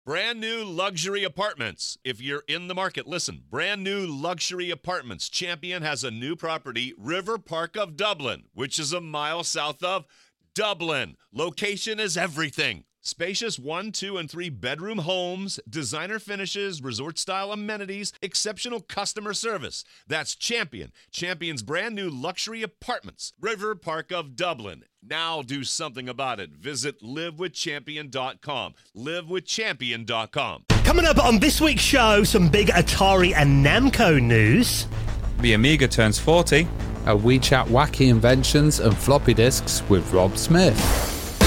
Brand new luxury apartments. If you're in the market, listen. Brand new luxury apartments. Champion has a new property, River Park of Dublin, which is a mile south of Dublin. Location is everything. Spacious 1, 2, and 3 bedroom homes, designer finishes, resort-style amenities, exceptional customer service. That's Champion. Champion's brand new luxury apartments, River Park of Dublin. Now do something about it. Visit livewithchampion.com. Livewithchampion.com. Coming up on this week's show, some big Atari and Namco news. The Amiga turns 40. A WeChat wacky inventions and floppy disks with Rob Smith.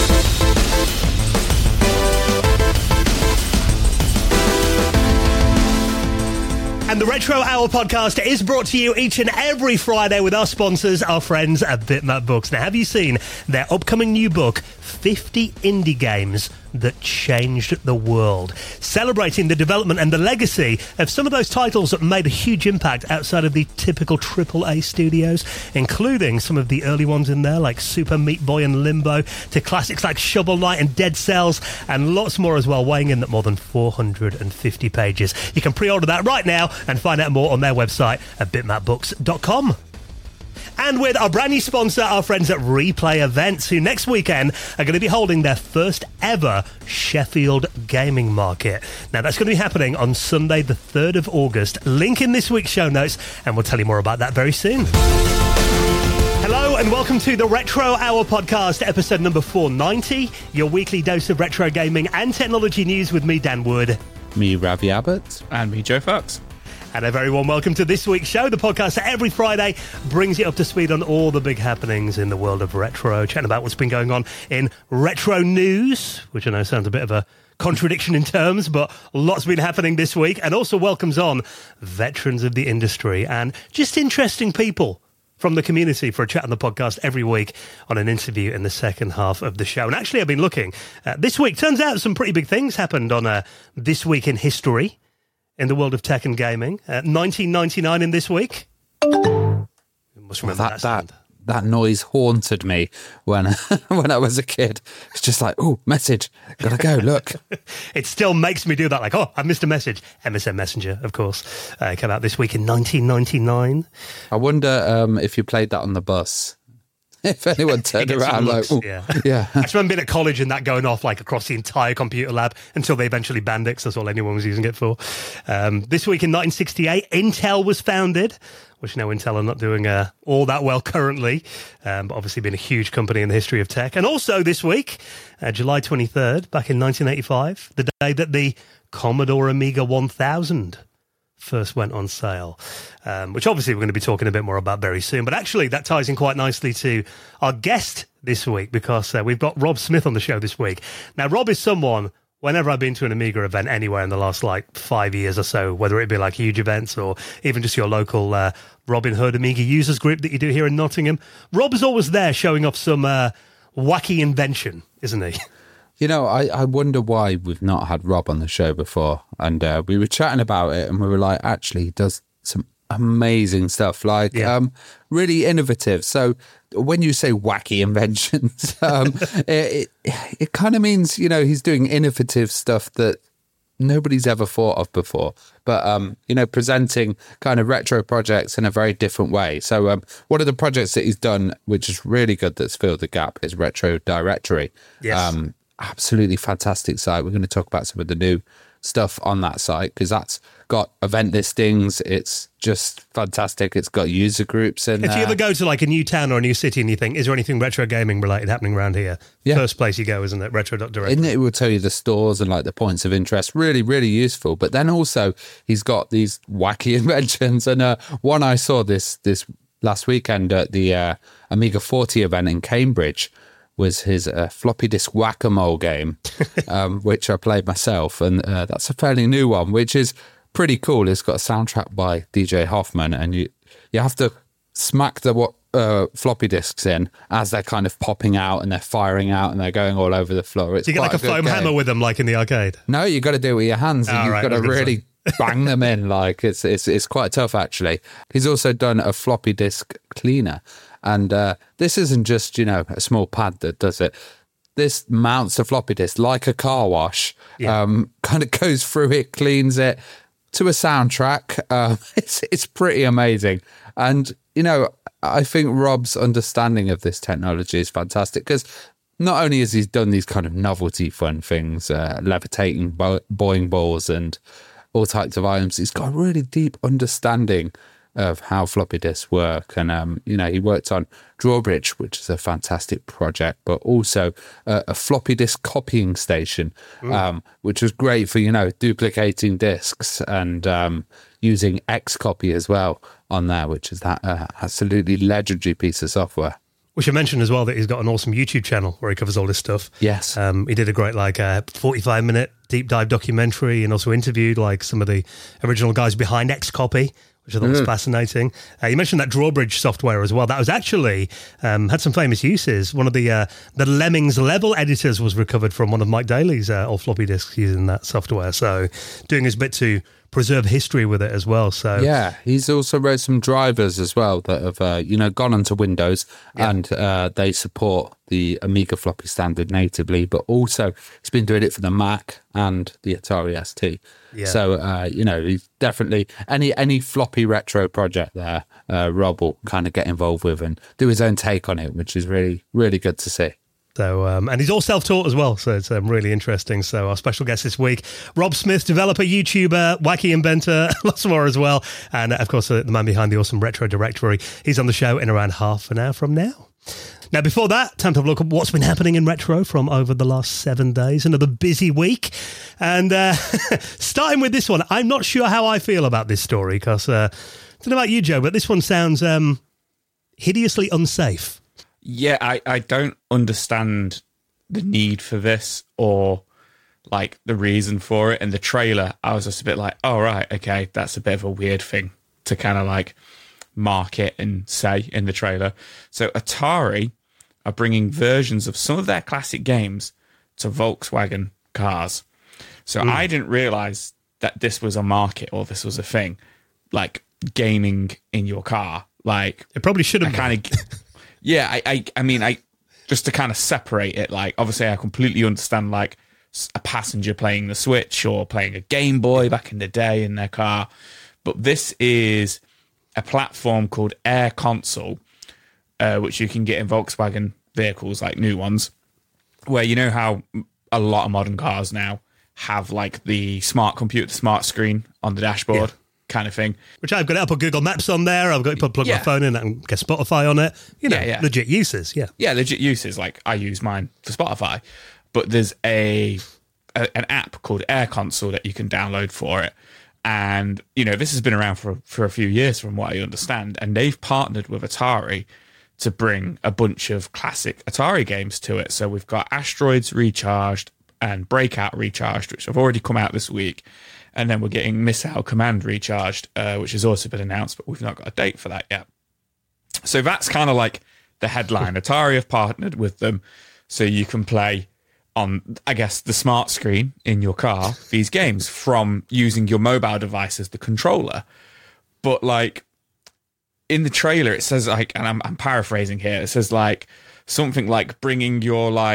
And the Retro Hour podcast is brought to you each and every Friday with our sponsors, our friends at Bitmap Books. Now, have you seen their upcoming new book, 50 Indie Games That Changed the World? Celebrating the development and the legacy of some of those titles that made a huge impact outside of the typical AAA studios, including some of the early ones in there, like Super Meat Boy and Limbo, to classics like Shovel Knight and Dead Cells, and lots more as well, weighing in at more than 450 pages. You can pre-order that right now and find out more on their website at bitmapbooks.com. And with our brand new sponsor, our friends at Replay Events, who next weekend are going to be holding their first ever Sheffield Gaming Market. Now, that's going to be happening on Sunday, the 3rd of August. Link in this week's show notes, and we'll tell you more about that very soon. Hello and welcome to the Retro Hour podcast, episode number 490, your weekly dose of retro gaming and technology news with me, Dan Wood. Me, Ravi Abbott. And me, Joe Fox. And a very warm welcome to this week's show, the podcast that every Friday brings you up to speed on all the big happenings in the world of retro, chatting about what's been going on in retro news, which I know sounds a bit of a contradiction in terms, but lots been happening this week, and also welcomes on veterans of the industry and just interesting people from the community for a chat on the podcast every week on an interview in the second half of the show. And actually, I've been looking this week. Turns out some pretty big things happened on This Week in History in the world of tech and gaming. 1999 in this week. You must remember that noise haunted me when when I was a kid. It's just like, oh, message, gotta go, look. It still makes me do that, like, oh, I missed a message. MSN Messenger, of course, came out this week in 1999. I wonder if you played that on the bus. If anyone turned around, looks, like, yeah. I just remember being at college and that going off like across the entire computer lab until they eventually banned it, 'cause that's all anyone was using it for. This week in 1968, Intel was founded, which now Intel are not doing all that well currently, but obviously been a huge company in the history of tech. And also this week, July 23rd, back in 1985, the day that the Commodore Amiga 1000 first went on sale, which obviously we're going to be talking a bit more about very soon. But actually, that ties in quite nicely to our guest this week, because we've got Rob Smith on the show this week. Now, Rob is someone, whenever I've been to an Amiga event anywhere in the last, 5 years or so, whether it be like huge events or even just your local Robin Hood Amiga users group that you do here in Nottingham, Rob is always there showing off some wacky invention, isn't he? You know, I wonder why we've not had Rob on the show before. And we were chatting about it and we were like, actually, he does some amazing stuff, really innovative. So when you say wacky inventions, it kind of means, he's doing innovative stuff that nobody's ever thought of before. But, presenting kind of retro projects in a very different way. So one of the projects that he's done, which is really good, that's filled the gap, is Retro Directory. Yes. Absolutely fantastic site. We're going to talk about some of the new stuff on that site, because that's got event listings. It's just fantastic. It's got user groups in there. If you ever go to a new town or a new city and you think, is there anything retro gaming related happening around here? Yeah. First place you go, isn't it? Retro.directory. And it will tell you the stores and the points of interest. Really, really useful. But then also he's got these wacky inventions. And one I saw this last weekend at the Amiga 40 event in Cambridge was his floppy disk whack-a-mole game, which I played myself. And that's a fairly new one, which is pretty cool. It's got a soundtrack by DJ Hoffman, and you have to smack the floppy disks in as they're kind of popping out and they're firing out and they're going all over the floor. It's you get like a foam hammer with them, like in the arcade? No, you got to do it with your hands, and you've got to really bang them in. It's quite tough, actually. He's also done a floppy disk cleaner. And this isn't just, a small pad that does it. this mounts a floppy disk like a car wash, Yeah. kind of goes through it, cleans it to a soundtrack. It's pretty amazing. And, you know, I think Rob's understanding of this technology is fantastic because not only has he done these kind of novelty fun things, levitating boing balls and all types of items, he's got a really deep understanding of how floppy disks work. And, you know, he worked on Drawbridge, which is a fantastic project, but also a floppy disk copying station, which was great for, you know, duplicating disks and using Xcopy as well on there, which is that absolutely legendary piece of software. We should mention as well that he's got an awesome YouTube channel where he covers all this stuff. Yes. He did a great 45-minute deep dive documentary and also interviewed some of the original guys behind Xcopy, which I thought was fascinating. You mentioned that Drawbridge software as well. That was actually had some famous uses. One of the Lemmings level editors was recovered from one of Mike Daly's old floppy disks using that software. So doing his bit to preserve history with it as well. So yeah, he's also wrote some drivers as well that have gone onto Windows and they support the Amiga floppy standard natively, but also he's been doing it for the Mac and the Atari ST. Yeah. So he's definitely any floppy retro project there, Rob will kind of get involved with and do his own take on it, which is really, really good to see. So, and he's all self-taught as well, so it's really interesting. So our special guest this week, Rob Smith, developer, YouTuber, wacky inventor, lots more as well. And, of course, the man behind the awesome Retro Directory. He's on the show in around half an hour from now. Now, before that, time to have a look at what's been happening in Retro from over the last 7 days. Another busy week. And starting with this one, I'm not sure how I feel about this story because, I don't know about you, Joe, but this one sounds hideously unsafe. Yeah, I don't understand the need for this or the reason for it. In the trailer, I was just a bit like, oh, right, okay, that's a bit of a weird thing to kind of market and say in the trailer. So Atari are bringing versions of some of their classic games to Volkswagen cars. So I didn't realize that this was a market or this was a thing, gaming in your car. It probably should have been. Yeah, I mean, just to kind of separate it, obviously I completely understand, a passenger playing the Switch or playing a Game Boy back in the day in their car. But this is a platform called Air Console, which you can get in Volkswagen vehicles, new ones, where you know how a lot of modern cars now have, the smart computer, the smart screen on the dashboard. Yeah. Kind of thing, which I've got it up on Google Maps on there. I've got to plug my phone in and get Spotify on it. Legit uses. Yeah, legit uses. I use mine for Spotify, but there's an app called Air Console that you can download for it, and this has been around for a few years, from what I understand, and they've partnered with Atari to bring a bunch of classic Atari games to it. So we've got Asteroids Recharged and Breakout Recharged, which have already come out this week. And then we're getting Missile Command Recharged, which has also been announced, but we've not got a date for that yet. So that's kind of the headline. Atari have partnered with them so you can play on, I guess, the smart screen in your car, these games from using your mobile device as the controller. But in the trailer, it says and I'm paraphrasing here, it says something like bringing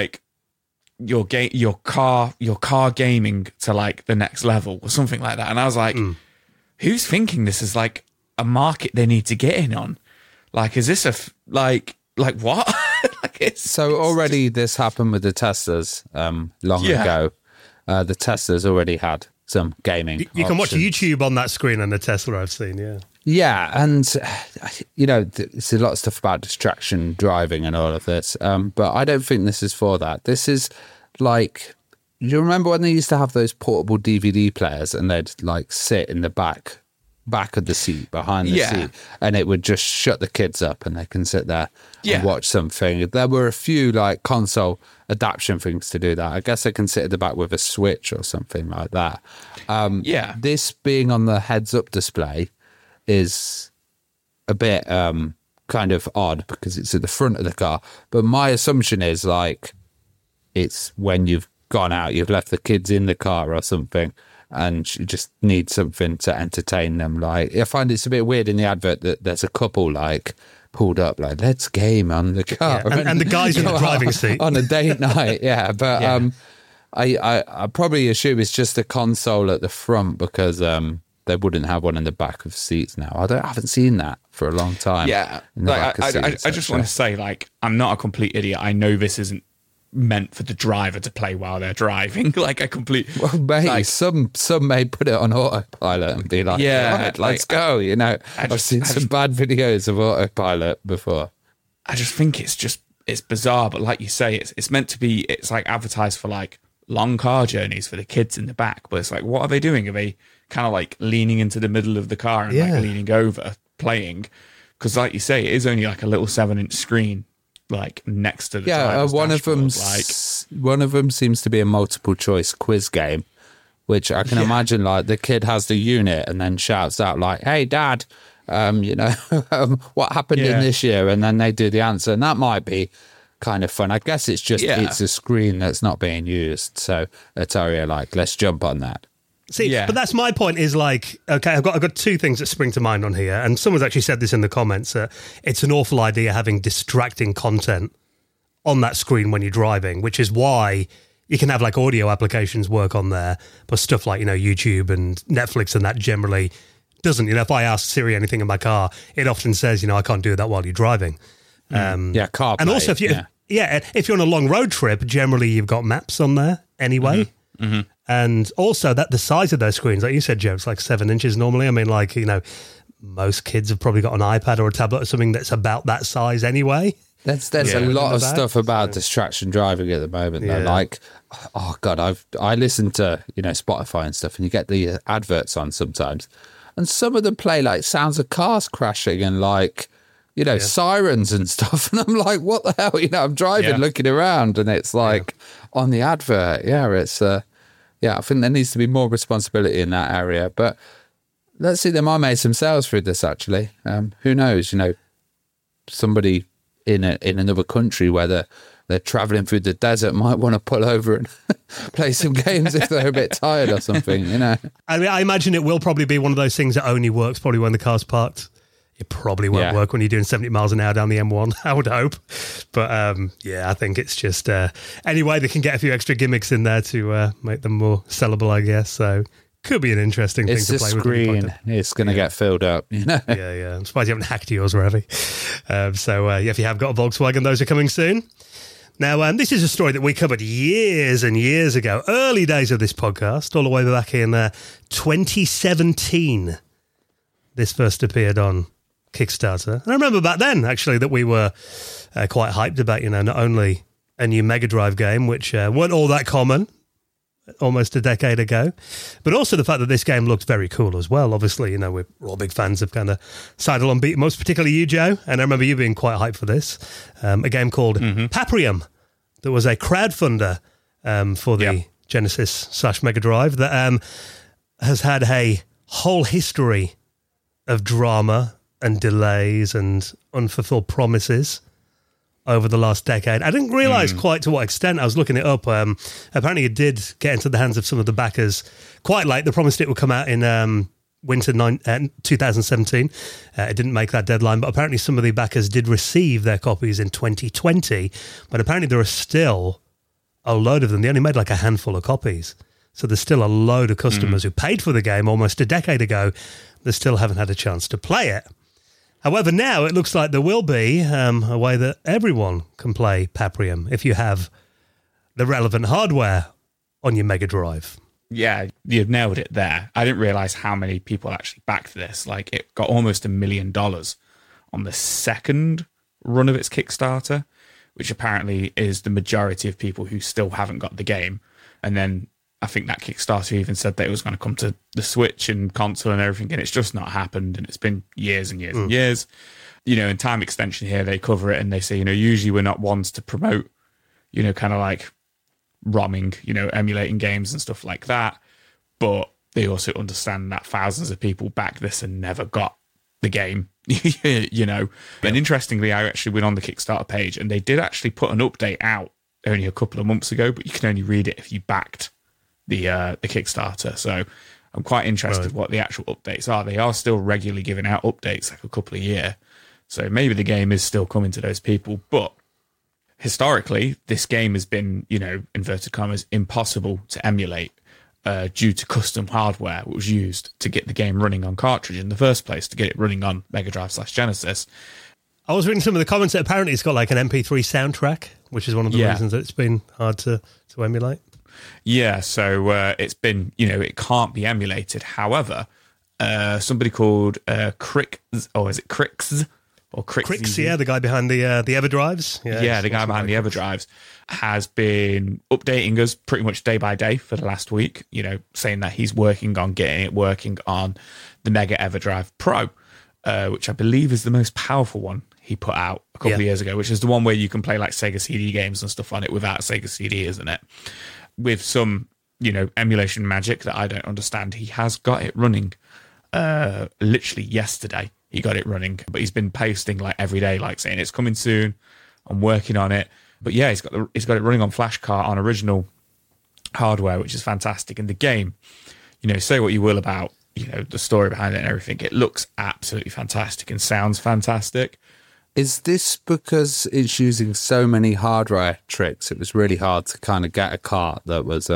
your car gaming to the next level or something like that. And I was like, who's thinking this is a market they need to get in on? Is this what? So already this happened with the Teslas long ago. The Teslas already had some gaming. You can watch YouTube on that screen on the Tesla, I've seen, yeah. Yeah, and, it's a lot of stuff about distraction driving and all of this, but I don't think this is for that. This is you remember when they used to have those portable DVD players and they'd sit in the back of the seat, behind the seat, and it would just shut the kids up and they can sit there and watch something. There were a few console adaptation things to do that. I guess they can sit at the back with a Switch or something like that. This being on the heads-up display is a bit kind of odd because it's at the front of the car. But my assumption is it's when you've gone out, you've left the kids in the car or something, and you just need something to entertain them. I find it's a bit weird in the advert that there's a couple pulled up like, let's game on the car. Yeah, and the guys in the driving seat. On a date night, yeah. But Yeah. I probably assume it's just a console at the front because they wouldn't have one in the back of seats now. I haven't seen that for a long time. Yeah, in the like, back of seats, I just want to say, like, I'm not a complete idiot. I know this isn't meant for the driver to play while they're driving. Like a complete. Well, mate, like, some may put it on autopilot and be like, Yeah, right, like, let's go. You know, I've seen some bad videos of autopilot before. I just think it's bizarre, but like you say, it's meant to be. It's like advertised for like long car journeys for the kids in the back, but it's like, what are they doing? Are they kind of like leaning into the middle of the car and like leaning over playing? Because like you say, it is only like a little 7-inch screen like next to the driver's one of dashboard, them one of them seems to be a multiple choice quiz game, which I can imagine like the kid has the unit and then shouts out like, hey dad, you know, what happened in this year, and then they do the answer, and that might be kind of fun. I guess it's just it's a screen that's not being used, so Atari are like, let's jump on that. See, but that's my point is like, okay, I've got two things that spring to mind on here, and someone's actually said this in the comments, it's an awful idea having distracting content on that screen when you're driving, which is why you can have like audio applications work on there, but stuff like, you know, YouTube and Netflix and that generally doesn't. You know, if I ask Siri anything in my car, it often says, you know, I can't do that while you're driving. CarPlay. And also, if if you're on a long road trip, generally you've got maps on there anyway. Mm-hmm. And also that the size of those screens, like you said, Joe, it's like 7 inches normally. I mean, like, you know, most kids have probably got an iPad or a tablet or something that's about that size anyway. There's a lot of stuff about distraction driving at the moment. Though. Like, oh God, I listen to, you know, Spotify and stuff, and you get the adverts on sometimes, and some of them play like sounds of cars crashing and like, you know, sirens and stuff, and I'm like, what the hell? You know, I'm driving, looking around, and it's like on the advert. Yeah, it's I think there needs to be more responsibility in that area. But let's see, they might make some sales through this. Actually, who knows? You know, somebody in another country where they're traveling through the desert might want to pull over and play some games if they're a bit tired or something. You know, I mean, I imagine it will probably be one of those things that only works probably when the car's parked. It probably won't work when you're doing 70 miles an hour down the M1, I would hope. But I think it's just anyway, they can get a few extra gimmicks in there to make them more sellable, I guess. So could be an interesting thing to play with. It's a screen. It's going to get filled up, you know? Yeah. I'm surprised you haven't hacked yours already. If you have got a Volkswagen, those are coming soon. Now, this is a story that we covered years and years ago, early days of this podcast, all the way back in 2017. This first appeared on Kickstarter. And I remember back then, actually, that we were quite hyped about, you know, not only a new Mega Drive game, which weren't all that common almost a decade ago, but also the fact that this game looked very cool as well. Obviously, you know, we're all big fans of kind of side-along beat, most particularly you, Joe, and I remember you being quite hyped for this. A game called Paprium that was a crowdfunder for the Genesis / Mega Drive that has had a whole history of drama and delays and unfulfilled promises over the last decade. I didn't realise quite to what extent. I was looking it up. Apparently it did get into the hands of some of the backers quite late. They promised it would come out in winter 2017. It didn't make that deadline, but apparently some of the backers did receive their copies in 2020. But apparently there are still a load of them. They only made like a handful of copies. So there's still a load of customers who paid for the game almost a decade ago that still haven't had a chance to play it. However, now it looks like there will be a way that everyone can play Paprium if you have the relevant hardware on your Mega Drive. Yeah, you've nailed it there. I didn't realise how many people actually backed this. Like, it got almost $1 million on the second run of its Kickstarter, which apparently is the majority of people who still haven't got the game. And then I think that Kickstarter even said that it was going to come to the Switch and console and everything, and it's just not happened, and it's been years and years and years. You know, in Time Extension here, they cover it, and they say, you know, usually we're not ones to promote, you know, kind of like ROMing, you know, emulating games and stuff like that, but they also understand that thousands of people backed this and never got the game, you know. And interestingly, I actually went on the Kickstarter page, and they did actually put an update out only a couple of months ago, but you can only read it if you backed the Kickstarter. So I'm quite interested what the actual updates are. They are still regularly giving out updates, like a couple a year. So maybe the game is still coming to those people, but historically, this game has been, inverted commas, impossible to emulate due to custom hardware that was used to get the game running on cartridge in the first place, to get it running on Mega Drive/Genesis. I was reading some of the comments that apparently it's got like an MP3 soundtrack, which is one of the reasons that it's been hard to emulate. Yeah, so it's been, it can't be emulated. However, somebody called Crix, or is it Crix? Or Crix, yeah, the guy behind the EverDrives. Yeah, the guy behind the EverDrives has been updating us pretty much day by day for the last week, saying that he's working on getting it working on the Mega EverDrive Pro, which I believe is the most powerful one he put out a couple of years ago, which is the one where you can play like Sega CD games and stuff on it without Sega CD, isn't it? With some, emulation magic that I don't understand. He has got it running literally yesterday. He got it running, but he's been posting like every day, like saying it's coming soon. I'm working on it. But yeah, he's got it running on Flashcart on original hardware, which is fantastic. And the game, say what you will about, the story behind it and everything, it looks absolutely fantastic and sounds fantastic. Is this because it's using so many hardware tricks? It was really hard to kind of get a cart that was,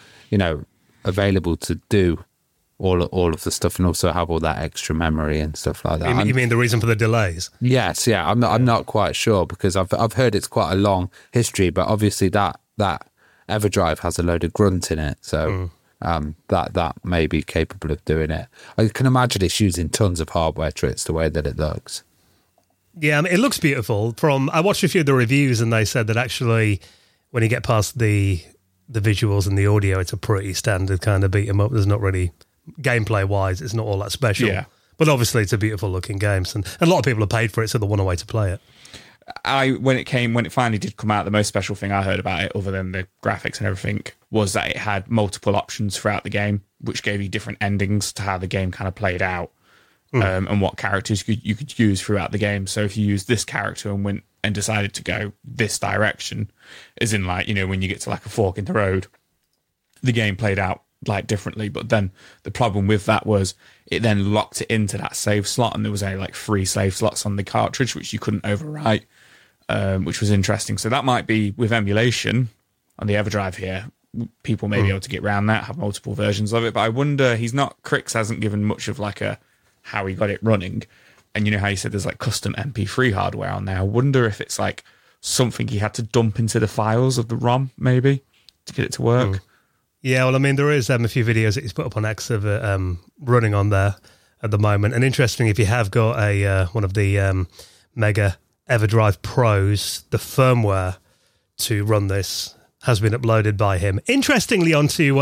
available to do all of the stuff and also have all that extra memory and stuff like that. You mean the reason for the delays? Yes, yeah. I'm not quite sure because I've heard it's quite a long history, but obviously that EverDrive has a load of grunt in it, so that may be capable of doing it. I can imagine it's using tons of hardware tricks the way that it looks. Yeah, I mean, it looks beautiful. I watched a few of the reviews and they said that actually when you get past the visuals and the audio, it's a pretty standard kind of beat 'em up. There's not really, gameplay wise, it's not all that special. Yeah. But obviously it's a beautiful looking game, and a lot of people have paid for it, so they want a way to play it. When it finally did come out, the most special thing I heard about it, other than the graphics and everything, was that it had multiple options throughout the game, which gave you different endings to how the game kind of played out, and what characters you could use throughout the game. So if you use this character and went and decided to go this direction, as in like, when you get to like a fork in the road, the game played out like differently. But then the problem with that was it then locked it into that save slot, and there was only like 3 save slots on the cartridge which you couldn't overwrite, which was interesting. So that might be with emulation on the EverDrive here, people may be able to get around that, have multiple versions of it. But I wonder, Crix hasn't given much of like a how he got it running, and how you said there's like custom MP3 hardware on there. I wonder if it's like something he had to dump into the files of the ROM maybe to get it to work. Yeah, well, I mean, there is a few videos that he's put up on X of it running on there at the moment. And interesting, if you have got one of the Mega EverDrive Pros, the firmware to run this has been uploaded by him. Interestingly, onto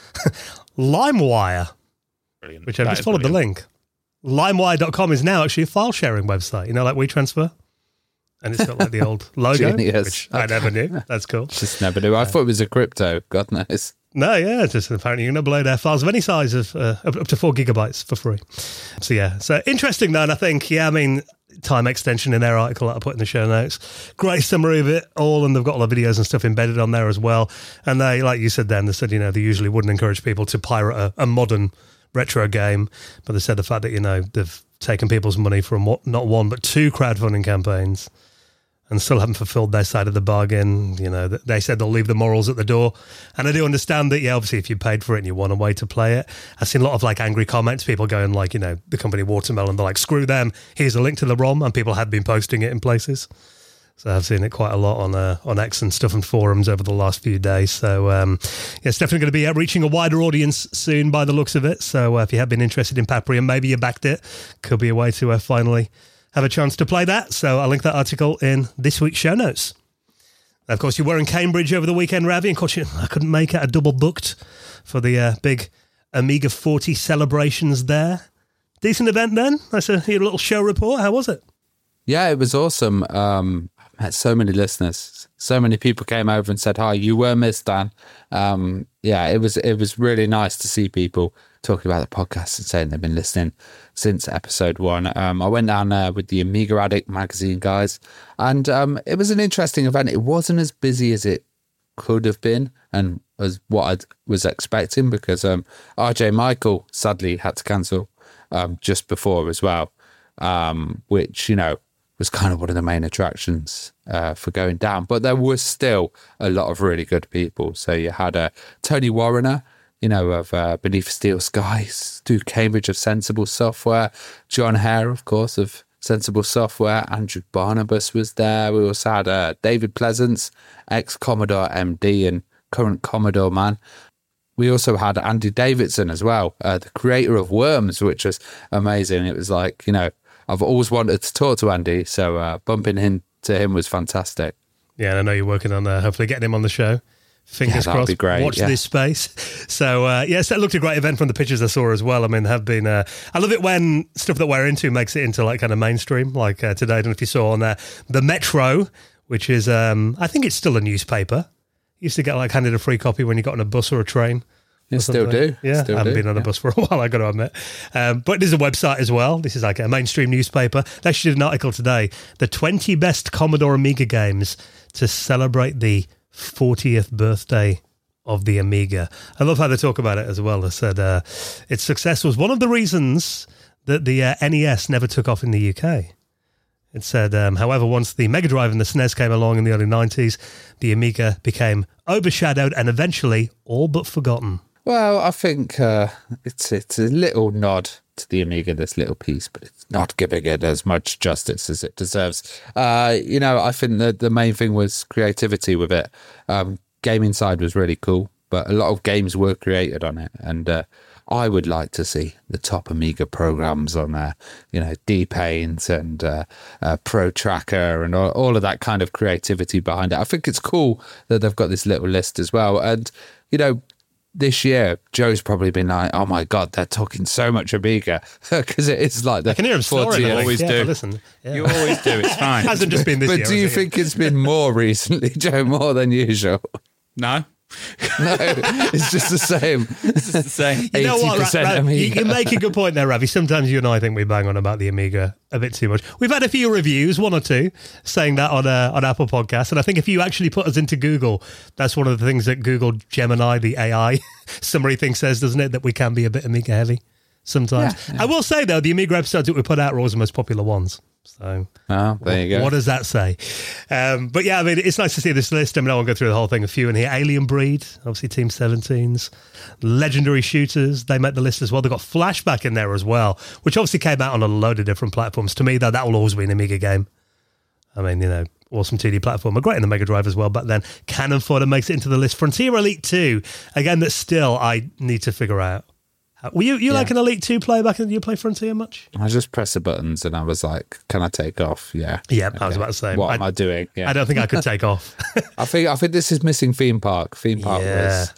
LimeWire, Brilliant. which I've just followed the link. LimeWire.com is now actually a file sharing website, like WeTransfer. And it's got like the old logo, Genius. which I never knew. That's cool. Just never knew. I thought it was a crypto. God knows. No, yeah, just apparently you can upload files of any size of up to 4 gigabytes for free. So yeah, so interesting though, and I think, time extension in their article that I put in the show notes. Great summary of it all, and they've got all the videos and stuff embedded on there as well. And they, like you said then, they said, they usually wouldn't encourage people to pirate a modern retro game, but they said the fact that, they've taken people's money from not one but 2 crowdfunding campaigns and still haven't fulfilled their side of the bargain. They said they'll leave the morals at the door. And I do understand that, obviously if you paid for it and you want a way to play it. I've seen a lot of like angry comments, people going like, the company Watermelon, they're like, screw them, here's a link to the ROM, and people have been posting it in places. So I've seen it quite a lot on X and stuff and forums over the last few days. So it's definitely going to be reaching a wider audience soon by the looks of it. So if you have been interested in Papri and maybe you backed it, could be a way to finally have a chance to play that. So I'll link that article in this week's show notes. Of course, you were in Cambridge over the weekend, Ravi. Of course, I couldn't make it. I double booked for the big Amiga 40 celebrations there. Decent event then. That's a little show report. How was it? Yeah, it was awesome. I met so many listeners. So many people came over and said, hi, you were missed, Dan. It was really nice to see people talking about the podcast and saying they've been listening since episode 1. I went down there with the Amiga Addict magazine guys, and it was an interesting event. It wasn't as busy as it could have been and as what I was expecting, because RJ Michael sadly had to cancel just before as well, which, was kind of one of the main attractions for going down. But there was still a lot of really good people. So you had Tony Warriner, of Beneath Steel Skies, Stu Cambridge of Sensible Software, John Hare, of course, of Sensible Software, Andrew Barnabas was there. We also had David Pleasance, ex-Commodore MD and current Commodore man. We also had Andy Davidson as well, the creator of Worms, which was amazing. It was like, I've always wanted to talk to Andy, so bumping into him was fantastic. Yeah, and I know you're working on hopefully getting him on the show. Fingers crossed. Be great. Watch this space. So, so it looked a great event from the pictures I saw as well. I mean, have been. I love it when stuff that we're into makes it into like kind of mainstream. Like today, I don't know if you saw on there, the Metro, which is, I think it's still a newspaper. You used to get like handed a free copy when you got on a bus or a train. You still do. Yeah, I haven't been on a bus for a while, I got to admit. But there's a website as well. This is like a mainstream newspaper. They actually did an article today, the 20 best Commodore Amiga games to celebrate the 40th birthday of the Amiga. I love how they talk about it as well. They said its success was one of the reasons that the NES never took off in the UK. It said, however, once the Mega Drive and the SNES came along in the early 90s, the Amiga became overshadowed and eventually all but forgotten. Well, I think it's a little nod to the Amiga, this little piece, but it's not giving it as much justice as it deserves. I think that the main thing was creativity with it. Gaming side was really cool, but a lot of games were created on it. And I would like to see the top Amiga programs on there, D-Paint and Pro Tracker and all of that kind of creativity behind it. I think it's cool that they've got this little list as well. And, this year, Joe's probably been like, oh my God, they're talking so much Amiga because it is like the I can hear him snoring. You always do. Listen. Yeah. You always do. It's fine. It hasn't just been this year. But do you think it's been more recently, Joe, more than usual? No. No, it's just the same. It's just the same. You know what, 80% Amiga. You make a good point there, Ravi. Sometimes you and I think we bang on about the Amiga a bit too much. We've had a few reviews, one or two, saying that on Apple Podcasts. And I think if you actually put us into Google, that's one of the things that Google Gemini, the AI summary thing says, doesn't it? That we can be a bit Amiga heavy sometimes. Yeah. I will say, though, the Amiga episodes that we put out are always the most popular ones. So, there you go. What does that say? But yeah, I mean, it's nice to see this list. I mean, I won't go through the whole thing. A few in here. Alien Breed, obviously Team 17s. Legendary Shooters, they make the list as well. They've got Flashback in there as well, which obviously came out on a load of different platforms. To me, though, that will always be an Amiga game. I mean, awesome 2D platform. Great in the Mega Drive as well. But then Cannon Fodder makes it into the list. Frontier Elite 2, again, that still I need to figure out. Were you like an Elite 2 player back then? Did you play Frontier much? I just pressed the buttons and I was like, can I take off? Yeah. Yeah, okay. I was about to say. What am I doing? Yeah. I don't think I could take off. I think this is missing Theme Park. Theme Park was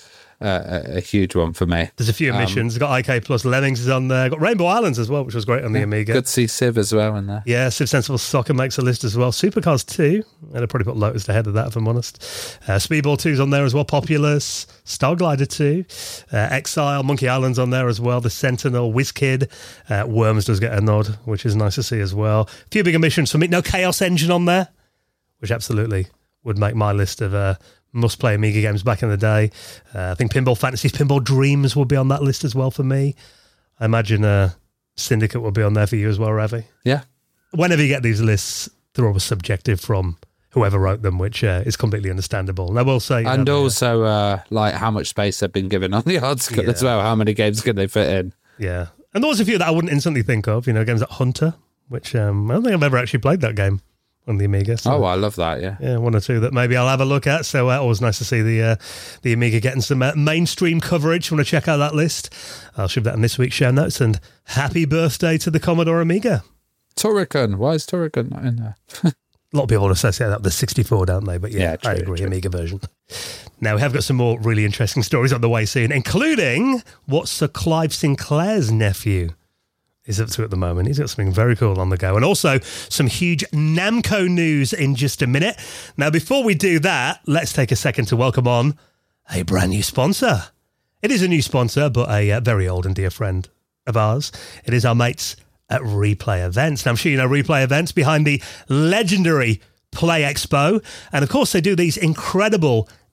a huge one for me. There's a few missions. Got IK Plus, Lemmings is on there. Got Rainbow Islands as well, which was great on the Amiga. Good to see Civ as well in there. Yeah, Civ Sensible Soccer makes a list as well. Supercars 2, and I'd probably put Lotus ahead of that if I'm honest. Speedball 2's on there as well. Populous, Starglider 2, Exile, Monkey Island's on there as well. The Sentinel, WizKid, Worms does get a nod, which is nice to see as well. A few bigger missions for me. No Chaos Engine on there, which absolutely would make my list of must-play Amiga games back in the day. I think Pinball Fantasies, Pinball Dreams will be on that list as well for me. I imagine Syndicate will be on there for you as well, Ravi. Yeah. Whenever you get these lists, they're always subjective from whoever wrote them, which is completely understandable. And I will say... And also, like, how much space they've been given on the article as well. How many games can they fit in? Yeah. And there was a few that I wouldn't instantly think of, games like Hunter, which I don't think I've ever actually played that game on the Amiga. So, I love that, yeah. Yeah, one or two that maybe I'll have a look at. So always nice to see the Amiga getting some mainstream coverage. If you want to check out that list, I'll shove that in this week's show notes. And happy birthday to the Commodore Amiga. Turrican. Why is Turrican not in there? A lot of people associate that with the 64, don't they? But yeah I agree, Amiga version. Now, we have got some more really interesting stories on the way soon, including what Sir Clive Sinclair's nephew is up to at the moment. He's got something very cool on the go. And also some huge Namco news in just a minute. Now, before we do that, let's take a second to welcome on a brand new sponsor. It is a new sponsor, but a very old and dear friend of ours. It is our mates at Replay Events. Now, I'm sure you know Replay Events behind the legendary Play Expo. And of course, they do these incredible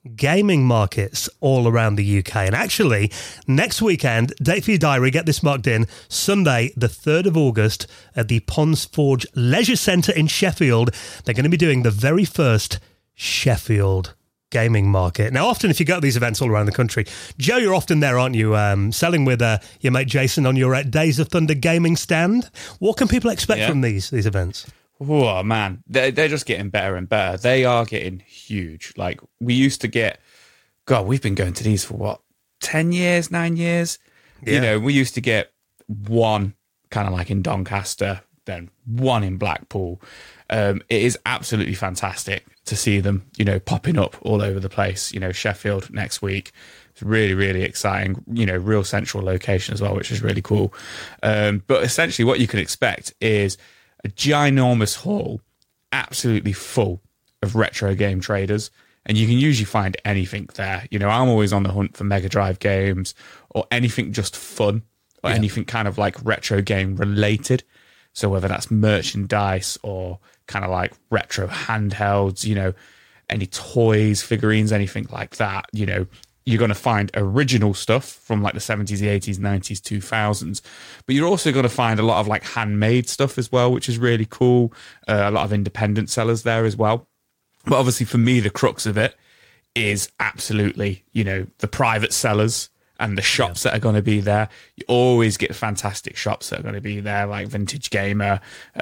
gaming markets all around the UK. And actually, next weekend, date for your diary, get this marked in, Sunday, the 3rd of August, at the Ponds Forge Leisure Centre in Sheffield. They're going to be doing the very first Sheffield gaming market. Now, often if you go to these events all around the country, Joe, you're often there, aren't you, selling with your mate Jason on your Days of Thunder gaming stand. What can people expect from these events? Oh, man, they're just getting better and better. They are getting huge. Like, we used to get, God, we've been going to these for what, 10 years, 9 years? Yeah. You know, we used to get one kind of like in Doncaster, then one in Blackpool. It is absolutely fantastic to see them, you know, popping up all over the place. You know, Sheffield next week. It's really, really exciting, you know, real central location as well, which is really cool. But essentially what you can expect is a ginormous hall, absolutely full of retro game traders, and you can usually find anything there. You know, I'm always on the hunt for Mega Drive games or anything just fun or anything kind of like retro game related. So whether that's merchandise or kind of like retro handhelds, you know, any toys, figurines, anything like that, you know, you're going to find original stuff from like the 70s, the 80s, 90s, 2000s. But you're also going to find a lot of like handmade stuff as well, which is really cool. A lot of independent sellers there as well. But obviously for me, the crux of it is absolutely, you know, the private sellers and the shops that are going to be there. You always get fantastic shops that are going to be there, like Vintage Gamer,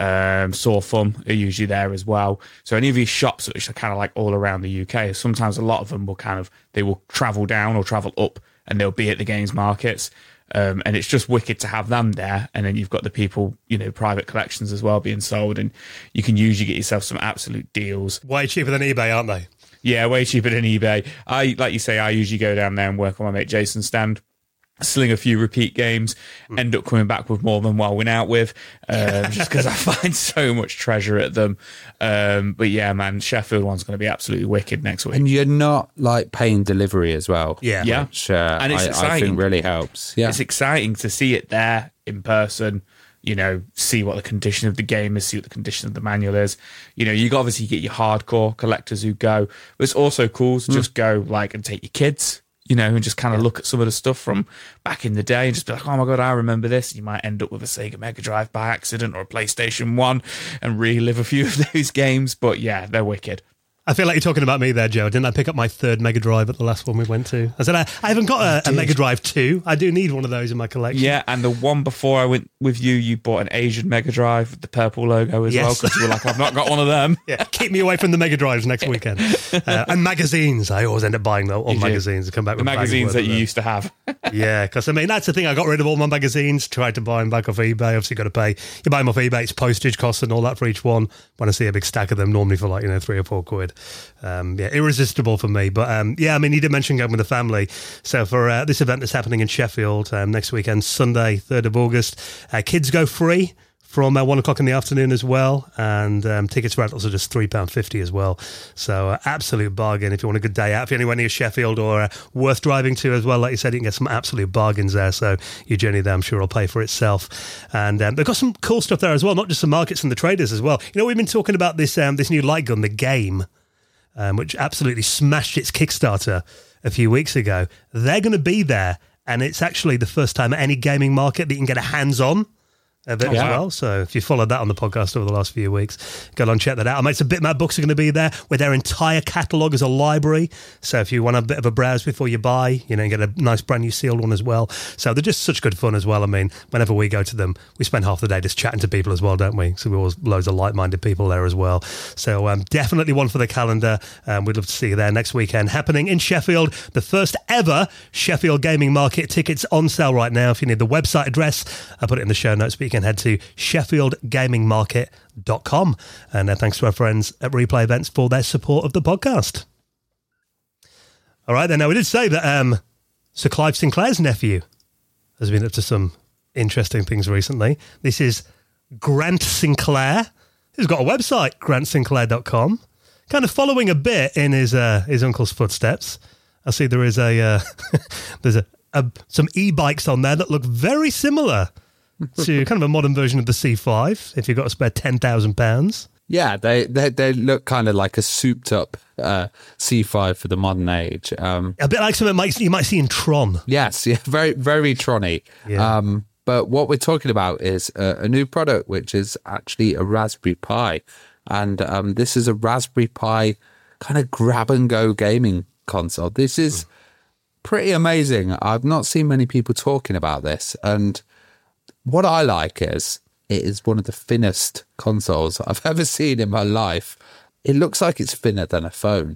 Saw Fun are usually there as well. So any of these shops, which are kind of like all around the UK, sometimes a lot of them will they will travel down or travel up and they'll be at the games markets. And it's just wicked to have them there. And then you've got the people, you know, private collections as well being sold. And you can usually get yourself some absolute deals. Way cheaper than eBay, aren't they? Yeah, way cheaper than eBay. Like you say, I usually go down there and work on my mate Jason's stand, sling a few repeat games, end up coming back with more than what I went out with, just because I find so much treasure at them. But yeah, man, Sheffield one's going to be absolutely wicked next week. And you're not like paying delivery as well. Yeah. Which and it's exciting. I think really helps. Yeah. It's exciting to see it there in person. You know, see what the condition of the game is, see what the condition of the manual is. You know, you obviously get your hardcore collectors who go, but it's also cool to just go like and take your kids, you know, and just kind of look at some of the stuff from back in the day and just be like, oh my God, I remember this. And you might end up with a Sega Mega Drive by accident or a PlayStation 1 and relive a few of those games. But yeah, they're wicked. I feel like you're talking about me there, Joe. Didn't I pick up my 3rd Mega Drive at the last one we went to? I said, I haven't got a Mega Drive 2. I do need one of those in my collection. Yeah, and the one before I went with you, you bought an Asian Mega Drive with the purple logo as well, because you were like, I've not got one of them. Yeah, keep me away from the Mega Drives next weekend. And magazines. I always end up buying all magazines and come back with the magazines that you used to have. Yeah, because I mean, that's the thing. I got rid of all my magazines, tried to buy them back off eBay. Obviously, got to pay. You buy them off eBay, it's postage costs and all that for each one. When I see a big stack of them, normally for like, you know, £3 or £4. Yeah, irresistible for me. But yeah, I mean, you did mention going with the family. So for this event that's happening in Sheffield next weekend, Sunday, 3rd of August, kids go free from 1 o'clock in the afternoon as well. And tickets for adults are just £3.50 as well. So absolute bargain if you want a good day out. If you're anywhere near Sheffield or worth driving to as well, like you said, you can get some absolute bargains there. So your journey there, I'm sure, will pay for itself. And they've got some cool stuff there as well, not just the markets and the traders as well. You know, we've been talking about this new light gun, the Game, which absolutely smashed its Kickstarter a few weeks ago. They're going to be there, and it's actually the first time at any gaming market that you can get a hands-on of it as well. So if you followed that on the podcast over the last few weeks, go on and check that out. Our mates at Bitmap Books are going to be there with their entire catalogue as a library. So if you want a bit of a browse before you buy, you know, you get a nice brand new sealed one as well. So they're just such good fun as well. I mean, whenever we go to them, we spend half the day just chatting to people as well, don't we? So we always loads of like-minded people there as well. So definitely one for the calendar. We'd love to see you there next weekend. Happening in Sheffield, the first ever Sheffield Gaming Market. Tickets on sale right now. If you need the website address, I'll put it in the show notes, but you can head to sheffieldgamingmarket.com. And thanks to our friends at Replay Events for their support of the podcast. All right, then. Now, we did say that Sir Clive Sinclair's nephew has been up to some interesting things recently. This is Grant Sinclair, who's got a website, grantsinclair.com, kind of following a bit in his uncle's footsteps. I see there is there's some e-bikes on there that look very similar to kind of a modern version of the C5, if you've got to spare £10,000. Yeah, they look kind of like a souped up C5 for the modern age. A bit like something you might see in Tron. Yes, yeah, very, very Tron-y. Yeah. But what we're talking about is a new product, which is actually a Raspberry Pi. And this is a Raspberry Pi kind of grab-and-go gaming console. This is pretty amazing. I've not seen many people talking about this. And what I like is it is one of the thinnest consoles I've ever seen in my life. It looks like it's thinner than a phone.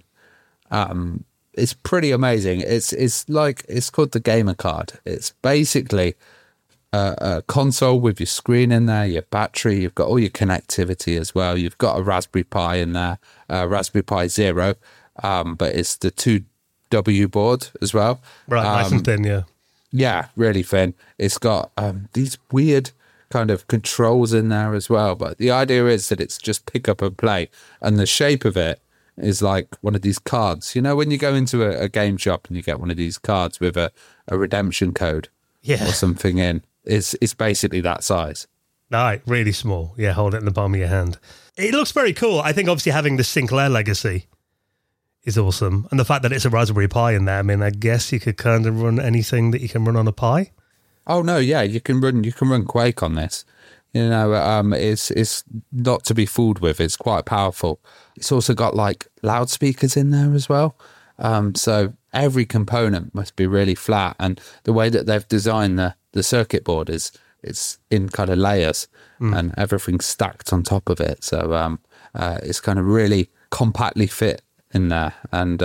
It's pretty amazing. It's called the Gamer Card. It's basically a console with your screen in there, your battery. You've got all your connectivity as well. You've got a Raspberry Pi in there, Raspberry Pi Zero, but it's the 2W board as well. Right, nice and thin, yeah. Yeah, really thin. It's got these weird kind of controls in there as well, but the idea is that it's just pick up and play, and the shape of it is like one of these cards. You know, when you go into a game shop and you get one of these cards with a redemption code or something in, it's basically that size. Right, really small. Yeah, hold it in the palm of your hand. It looks very cool. I think obviously having the Sinclair legacy is awesome, and the fact that it's a Raspberry Pi in there, I mean, I guess you could kind of run anything that you can run on a Pi. Oh no, yeah, you can run Quake on this. You know, it's not to be fooled with. It's quite powerful. It's also got like loudspeakers in there as well. So every component must be really flat, and the way that they've designed the circuit board is it's in kind of layers, and everything's stacked on top of it. So it's kind of really compactly fit in there, and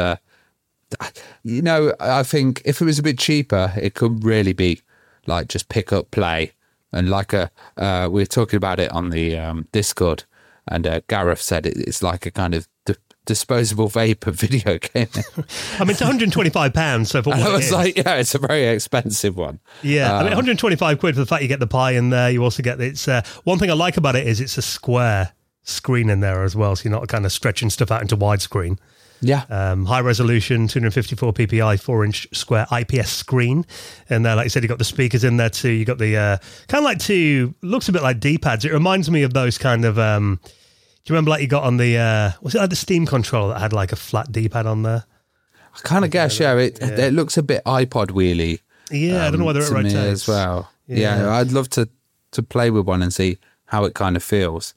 you know, I think if it was a bit cheaper, it could really be like just pick up, play, and like we were talking about it on the Discord, and Gareth said it's like a kind of disposable vape of video gaming. I mean, it's £125, so for what I was it is. like, yeah, it's a very expensive one. Yeah, I mean, 125 quid for the fact you get the Pi in there. You also get one thing I like about it is it's a square screen in there as well, so you're not kind of stretching stuff out into widescreen. Yeah. High resolution, 254 ppi, 4-inch square IPS screen. And like you said, you got the speakers in there too. You got the kind of like looks a bit like D-pads. It reminds me of those kind of, do you remember like you got on the, was it like the Steam controller that had like a flat D-pad on there? I kind of guess, yeah. It looks a bit iPod wheelie. Yeah, I don't know whether it rotates. As well. Yeah, I'd love to play with one and see how it kind of feels.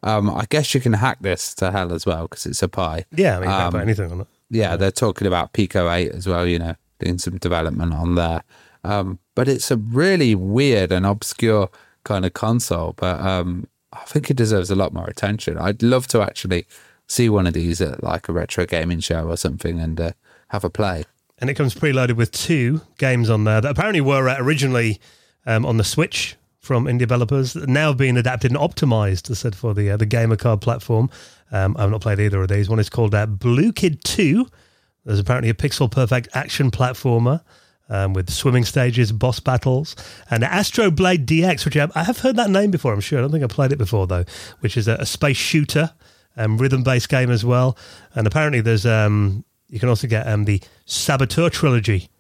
I guess you can hack this to hell as well because it's a Pi. Yeah, I mean, you can put anything on it. Yeah, they're talking about Pico 8 as well, you know, doing some development on there. But it's a really weird and obscure kind of console, but I think it deserves a lot more attention. I'd love to actually see one of these at like a retro gaming show or something and have a play. And it comes preloaded with 2 games on there that apparently were originally on the Switch from indie developers, now being adapted and optimized, I said, for the Gamer Card platform. I've not played either of these. One is called Blue Kid 2. There's apparently a pixel-perfect action platformer with swimming stages, boss battles, and Astro Blade DX, which I have heard that name before, I'm sure. I don't think I've played it before, though, which is a space shooter, rhythm-based game as well. And apparently there's you can also get the Saboteur Trilogy,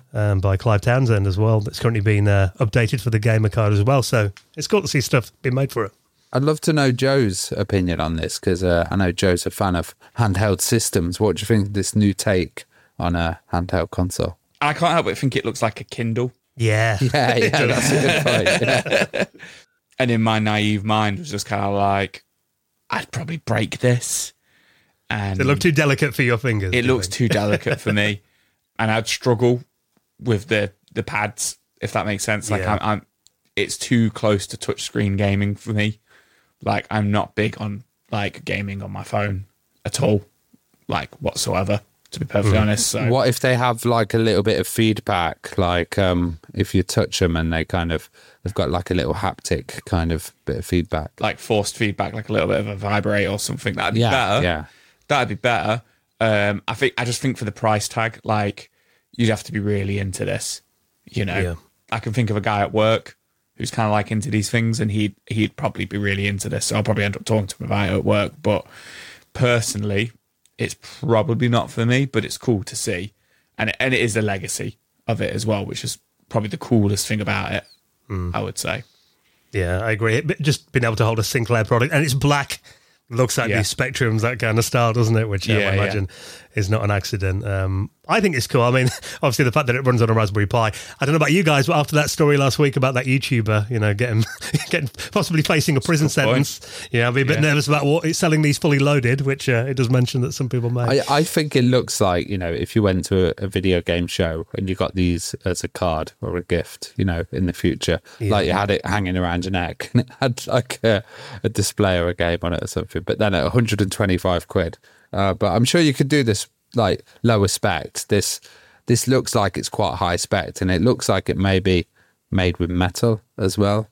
by Clive Townsend as well. That's currently been updated for the Gamer Card as well. So it's cool to see stuff being made for it. I'd love to know Joe's opinion on this because I know Joe's a fan of handheld systems. What do you think of this new take on a handheld console? I can't help but think it looks like a Kindle. Yeah. Yeah, that's a good point. Yeah. And in my naive mind was just kind of like, I'd probably break this. And Does it look too delicate for your fingers? It looks too delicate for me. And I'd struggle with the pads, if that makes sense. Like I'm it's too close to touchscreen gaming for me. Like I'm not big on like gaming on my phone at all, like whatsoever, to be perfectly honest. So what if they have like a little bit of feedback, like if you touch them and they've got like a little haptic kind of bit of feedback, like forced feedback, like a little bit of a vibrate or something? That'd be better. Yeah, that'd be better. I just think for the price tag, like you'd have to be really into this, you know. Yeah. I can think of a guy at work who's kind of like into these things, and he'd probably be really into this. So I'll probably end up talking to him about it at work. But personally, it's probably not for me. But it's cool to see, and it is the legacy of it as well, which is probably the coolest thing about it. I would say. Yeah, I agree. Just being able to hold a Sinclair product, and it's black. Looks like these Spectrums, that kind of style, doesn't it? Which I imagine is not an accident. I think it's cool. I mean, obviously the fact that it runs on a Raspberry Pi. I don't know about you guys, but after that story last week about that YouTuber, getting possibly facing a prison sentence, I'll be a bit nervous about selling these fully loaded, which it does mention that some people may. I think it looks like, if you went to a video game show and you got these as a card or a gift, in the future, like you had it hanging around your neck and it had like a display or a game on it or something, but then at 125 quid. But I'm sure you could do this like lower spec. This looks like it's quite high spec, and it looks like it may be made with metal as well,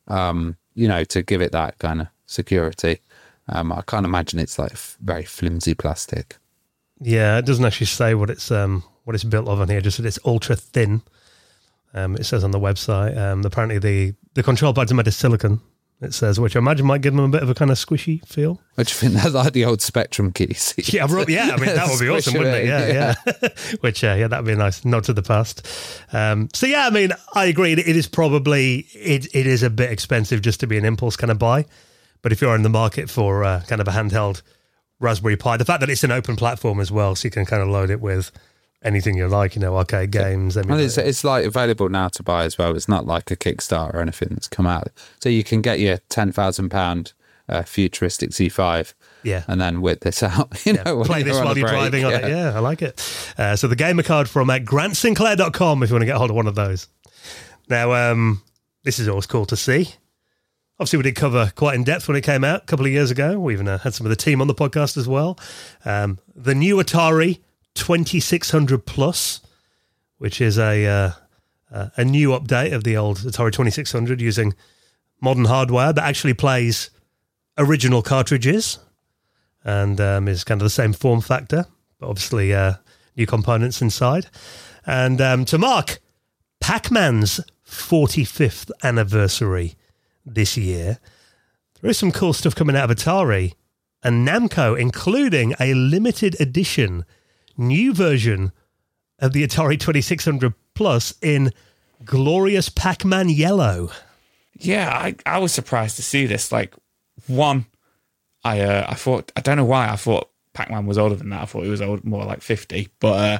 to give it that kind of security. I can't imagine it's like very flimsy plastic. Yeah, it doesn't actually say what it's built of on here, just that it's ultra thin. It says on the website. Apparently the control pads are made of silicon, it says, which I imagine might give them a bit of a kind of squishy feel. Which I think they're like the old Spectrum keys. I mean, that would be awesome, wouldn't it? Yeah. Which, that would be a nice nod to the past. I mean, I agree. It is probably, it is a bit expensive just to be an impulse kind of buy. But if you're in the market for kind of a handheld Raspberry Pi, the fact that it's an open platform as well, so you can kind of load it with anything you like, arcade games. Well, it's like available now to buy as well. It's not like a Kickstarter or anything that's come out. So you can get your £10,000 futuristic Z5, and then whip this out. Play this while you're driving on it. Yeah, I like it. So the gamer card from GrantSinclair.com if you want to get hold of one of those. Now, this is always cool to see. Obviously, we did cover quite in depth when it came out a couple of years ago. We even had some of the team on the podcast as well. The new Atari 2600 Plus, which is a new update of the old Atari 2600 using modern hardware that actually plays original cartridges and is kind of the same form factor, but obviously new components inside. And to mark Pac-Man's 45th anniversary this year, there is some cool stuff coming out of Atari and Namco, including a limited edition new version of the Atari 2600 Plus in glorious Pac-Man yellow. Yeah, I was surprised to see this. Like, one, I thought, I don't know why I thought Pac-Man was older than that. I thought he was more like 50. But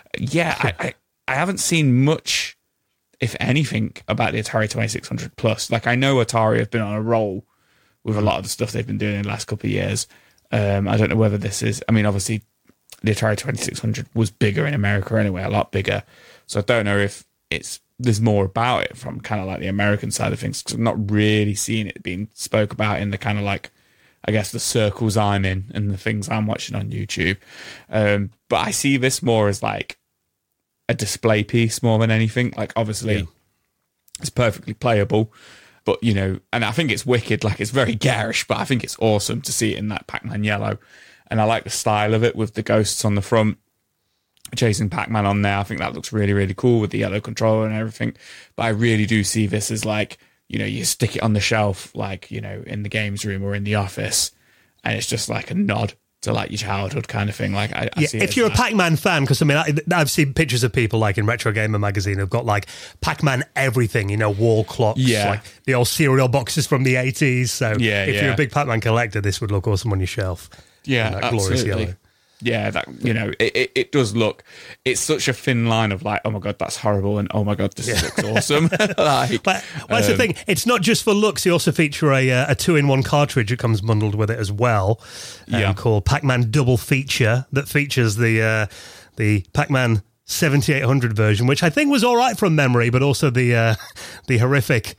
I haven't seen much, if anything, about the Atari 2600 Plus. Like, I know Atari have been on a roll with a lot of the stuff they've been doing in the last couple of years. I don't know whether this is, I mean, obviously the Atari 2600 was bigger in America anyway, a lot bigger. So I don't know if there's more about it from kind of like the American side of things, because I'm not really seeing it being spoke about in the kind of like, I guess, the circles I'm in and the things I'm watching on YouTube. But I see this more as like a display piece more than anything. Like, obviously it's perfectly playable, but and I think it's wicked. Like, it's very garish, but I think it's awesome to see it in that Pac-Man yellow. And I like the style of it with the ghosts on the front, chasing Pac-Man on there. I think that looks really, really cool with the yellow controller and everything. But I really do see this as like, you stick it on the shelf, like, in the games room or in the office, and it's just like a nod to like your childhood kind of thing. Like, I see it if you're a Pac-Man fan, because I mean, I've seen pictures of people like in Retro Gamer magazine who've got like Pac-Man everything, wall clocks, like the old cereal boxes from the 80s. So if you're a big Pac-Man collector, this would look awesome on your shelf. Yeah, that absolutely. Glorious yellow. Yeah, that it does look. It's such a thin line of like, oh my god, that's horrible, and oh my god, this looks awesome. Like, but that's the thing. It's not just for looks. They also feature a 2-in-1 cartridge that comes bundled with it as well, called Pac-Man Double Feature, that features the Pac-Man 7800 version, which I think was all right from memory, but also the horrific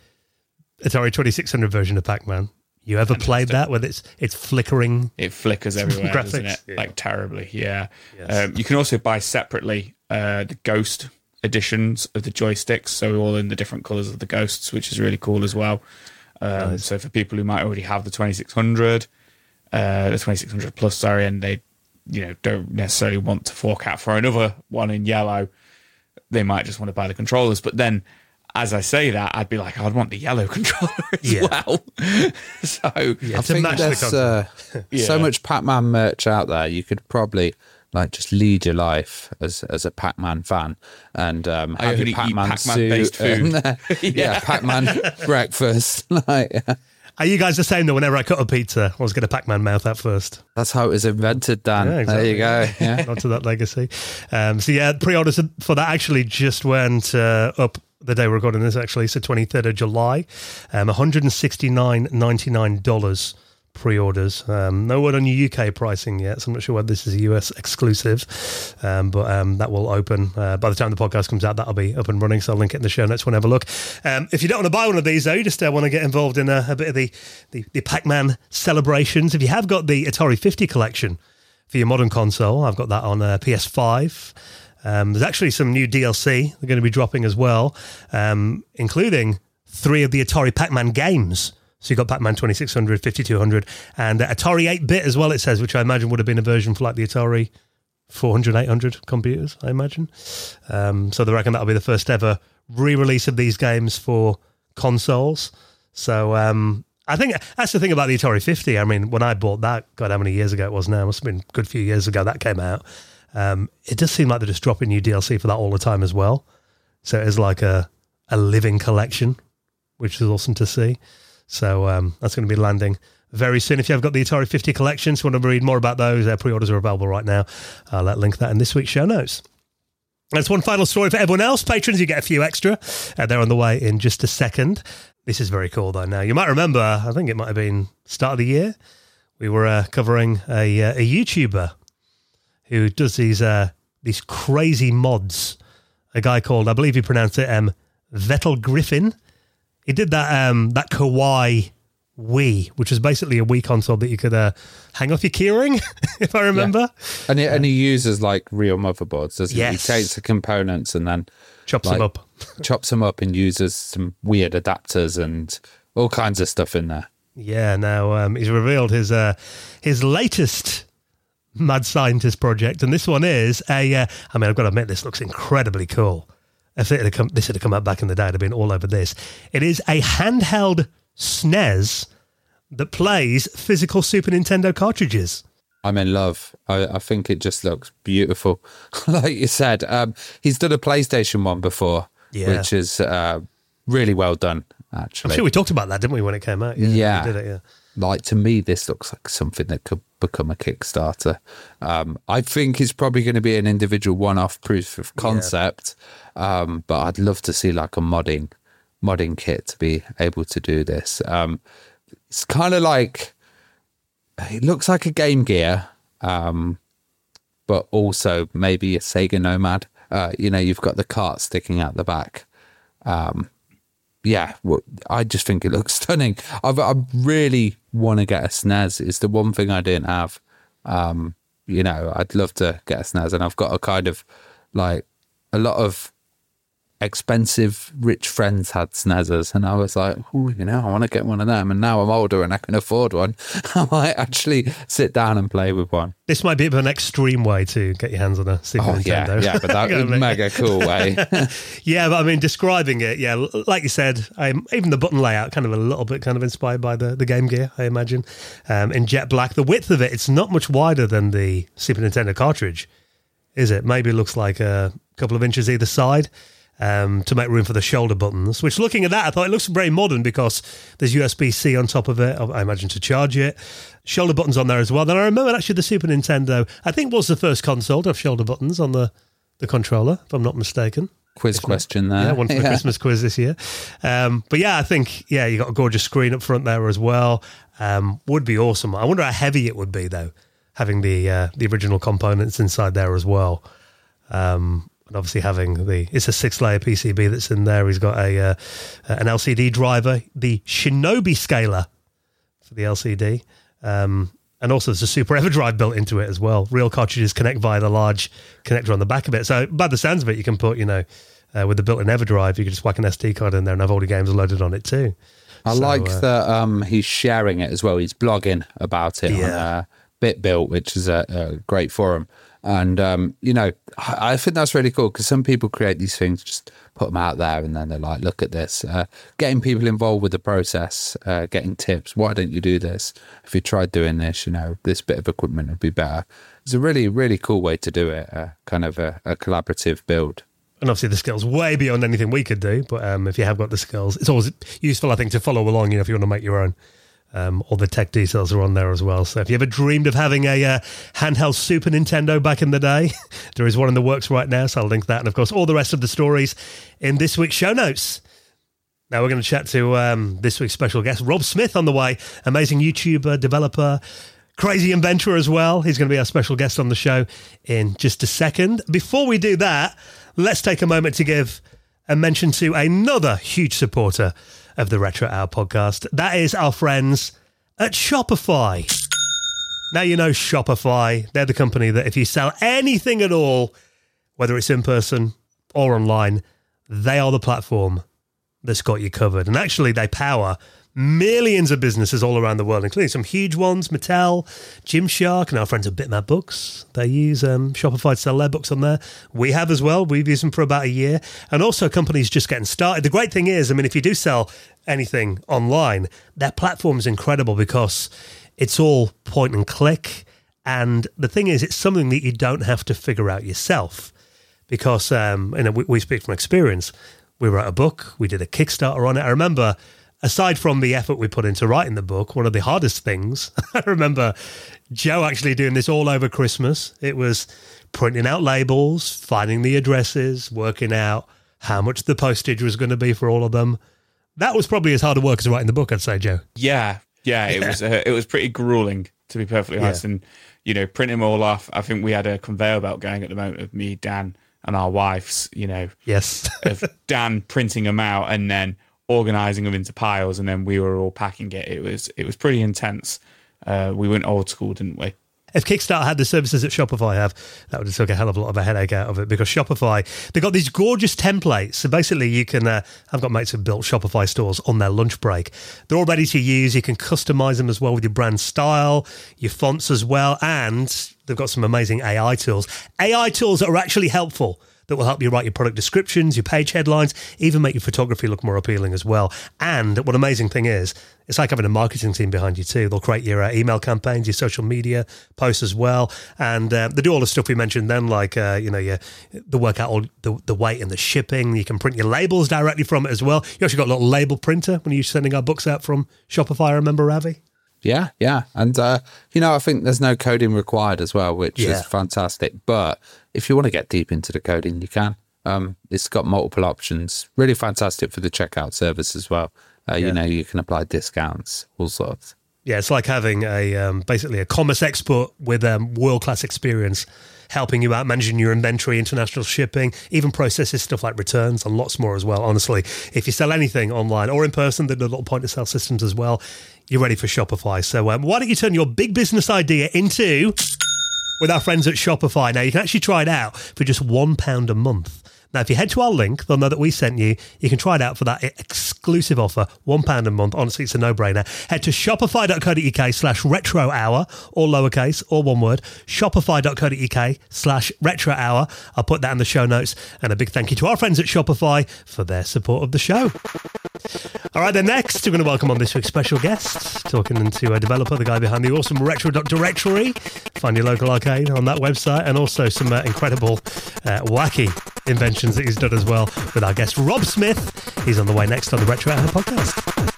Atari 2600 version of Pac-Man. You ever played that with it's flickering? It flickers everywhere, doesn't it? Yeah. Like, terribly, yeah. Yes. You can also buy separately the Ghost editions of the joysticks, so all in the different colours of the Ghosts, which is really cool as well. Nice. So for people who might already have the 2600, the 2600 Plus, sorry, and they don't necessarily want to fork out for another one in yellow, they might just want to buy the controllers. But then, as I say that, I'd be like, I'd want the yellow controller as well. So I think there's so much Pac-Man merch out there. You could probably like just lead your life as a Pac-Man fan and have your Pac-Man suit, based food. Pac-Man breakfast. Are you guys the same though? Whenever I cut a pizza, I was going to Pac-Man mouth out first. That's how it was invented, Dan. Yeah, exactly. There you go. Yeah. Onto that legacy. So yeah, pre-orders for that actually just went up the day we're recording this, actually. So 23rd of July, $169.99 pre-orders. No word on your UK pricing yet, so I'm not sure whether this is a US exclusive, but that will open by the time the podcast comes out. That'll be up and running, so I'll link it in the show notes when I have a look. If you don't want to buy one of these though, you just want to get involved in a bit of the Pac-Man celebrations. If you have got the Atari 50 collection for your modern console, I've got that on PS5. There's actually some new DLC they're going to be dropping as well, including 3 of the Atari Pac-Man games. So you've got Pac-Man 2600, 5200, and Atari 8-bit as well, it says, which I imagine would have been a version for like the Atari 400, 800 computers, I imagine. So they reckon that'll be the first ever re-release of these games for consoles. So I think that's the thing about the Atari 50. I mean, when I bought that, God, how many years ago it was now? It must have been a good few years ago that came out. It does seem like they're just dropping new DLC for that all the time as well. So it is like a living collection, which is awesome to see. So that's going to be landing very soon. If you have got the Atari 50 collection, so want to read more about those, their pre-orders are available right now. I'll link that in this week's show notes. That's one final story for everyone else. Patrons, you get a few extra. They're on the way in just a second. This is very cool, though. Now, you might remember, I think it might have been start of the year, we were covering a YouTuber who does these crazy mods. A guy called, I believe he pronounced it Vettel Griffin. He did that Kawaii Wii, which was basically a Wii console that you could hang off your keyring, if I remember. Yeah. And he uses like real motherboards, doesn't he? He takes the components and then chops them up. Chops them up and uses some weird adapters and all kinds of stuff in there. Yeah, now he's revealed his latest mad scientist project, and this one is I've got to admit, this looks incredibly cool. If this had come out back in the day, I'd have been all over this. It is a handheld SNES that plays physical Super Nintendo cartridges. I'm in love. I think it just looks beautiful. Like you said, he's done a PlayStation one before, which is really well done, actually. I'm sure we talked about that, didn't we, when it came out? Yeah. We did it, Like, to me, this looks like something that could become a Kickstarter. I think it's probably going to be an individual one-off proof of concept, but I'd love to see like a modding kit to be able to do this. It's kind of like, it looks like a Game Gear, but also maybe a Sega Nomad. You've got the cart sticking out the back. I just think it looks stunning. I really want to get a SNES. It's the one thing I didn't have. I'd love to get a SNES, and I've got a kind of like a lot of expensive rich friends had SNESes, and I was like, I want to get one of them. And now I'm older and I can afford one. I might actually sit down and play with one. This might be an extreme way to get your hands on a Super Nintendo. Yeah, but that would be a mega cool way. Yeah, but I mean, describing it, like you said, even the button layout, kind of a little bit kind of inspired by the Game Gear, I imagine. In jet black, the width of it's not much wider than the Super Nintendo cartridge, is it? Maybe it looks like a couple of inches either side. To make room for the shoulder buttons, which, looking at that, I thought it looks very modern because there's USB-C on top of it, I imagine, to charge it. Shoulder buttons on there as well. Then I remember actually the Super Nintendo, I think, was the first console to have shoulder buttons on the controller, if I'm not mistaken. Quiz question there. Yeah, one for the Christmas quiz this year. But yeah, I think, you got a gorgeous screen up front there as well. Would be awesome. I wonder how heavy it would be, though, having the original components inside there as well. And obviously having it's a 6-layer PCB that's in there. He's got an LCD driver, the Shinobi scaler for the LCD. And also there's a Super EverDrive built into it as well. Real cartridges connect via the large connector on the back of it. So by the sounds of it, you can put, with the built-in EverDrive, you can just whack an SD card in there and have all the games loaded on it too. I like that he's sharing it as well. He's blogging about it on BitBuilt, which is a great forum. And, I think that's really cool because some people create these things, just put them out there and then they're like, look at this. Getting people involved with the process, getting tips. Why don't you do this? If you tried doing this, this bit of equipment would be better. It's a really, really cool way to do it, kind of a collaborative build. And obviously the skills way beyond anything we could do. But if you have got the skills, it's always useful, I think, to follow along, if you want to make your own All the tech details are on there as well. So if you ever dreamed of having a handheld Super Nintendo back in the day, there is one in the works right now, so I'll link that. And, of course, all the rest of the stories in this week's show notes. Now we're going to chat to this week's special guest, Rob Smith, on the way. Amazing YouTuber, developer, crazy inventor as well. He's going to be our special guest on the show in just a second. Before we do that, let's take a moment to give a mention to another huge supporter of the Retro Hour podcast. That is our friends at Shopify. Now you know Shopify. They're the company that if you sell anything at all, whether it's in person or online, they are the platform that's got you covered. And actually, they power millions of businesses all around the world, including some huge ones, Mattel, Gymshark, and our friends at Bitmap Books. They use Shopify to sell their books on there. We have as well. We've used them for about a year. And also companies just getting started. The great thing is, I mean, if you do sell anything online, their platform is incredible because it's all point and click. And the thing is, it's something that you don't have to figure out yourself because, we speak from experience. We wrote a book. We did a Kickstarter on it. I remember, aside from the effort we put into writing the book, one of the hardest things, I remember Joe actually doing this all over Christmas. It was printing out labels, finding the addresses, working out how much the postage was going to be for all of them. That was probably as hard a work as writing the book, I'd say, Joe. Yeah, it was pretty grueling, to be perfectly honest. And, printing them all off, I think we had a conveyor belt going at the moment of me, Dan, and our wives, Yes. of Dan printing them out and then organising them into piles, and then we were all packing it. It was pretty intense. We went old school, didn't we? If Kickstarter had the services that Shopify have, that would have took a hell of a lot of a headache out of it because Shopify, they've got these gorgeous templates. So basically you can, I've got mates who've built Shopify stores on their lunch break. They're all ready to use. You can customize them as well with your brand style, your fonts as well. And they've got some amazing AI tools. AI tools that are actually helpful, that will help you write your product descriptions, your page headlines, even make your photography look more appealing as well. And what amazing thing is, it's like having a marketing team behind you too. They'll create your email campaigns, your social media posts as well. And they do all the stuff we mentioned then, like, they work out all the weight and the shipping. You can print your labels directly from it as well. You actually got a little label printer when you're sending our books out from Shopify, I remember, Ravi? Yeah. And, I think there's no coding required as well, which is fantastic. But if you want to get deep into the coding, you can. It's got multiple options. Really fantastic for the checkout service as well. You can apply discounts, all sorts. Yeah, it's like having basically a commerce expert with world-class experience helping you out, managing your inventory, international shipping, even processes stuff like returns and lots more as well. Honestly, if you sell anything online or in person, they're little point-of-sale systems as well. You're ready for Shopify. So why don't you turn your big business idea into with our friends at Shopify. Now, you can actually try it out for just £1 a month. Now, if you head to our link, they'll know that we sent you. You can try it out for that exclusive offer, £1 a month. Honestly, it's a no-brainer. Head to shopify.co.uk/retrohour, all lowercase, all one word, shopify.co.uk/retrohour. I'll put that in the show notes. And a big thank you to our friends at Shopify for their support of the show. All right, then next, we're going to welcome on this week's special guest, talking to a developer, the guy behind the awesome Retro.directory. Find your local arcade on that website, and also some incredible, wacky inventions that he's done as well with our guest, Rob Smith. He's on the way next on the Retro Hour podcast.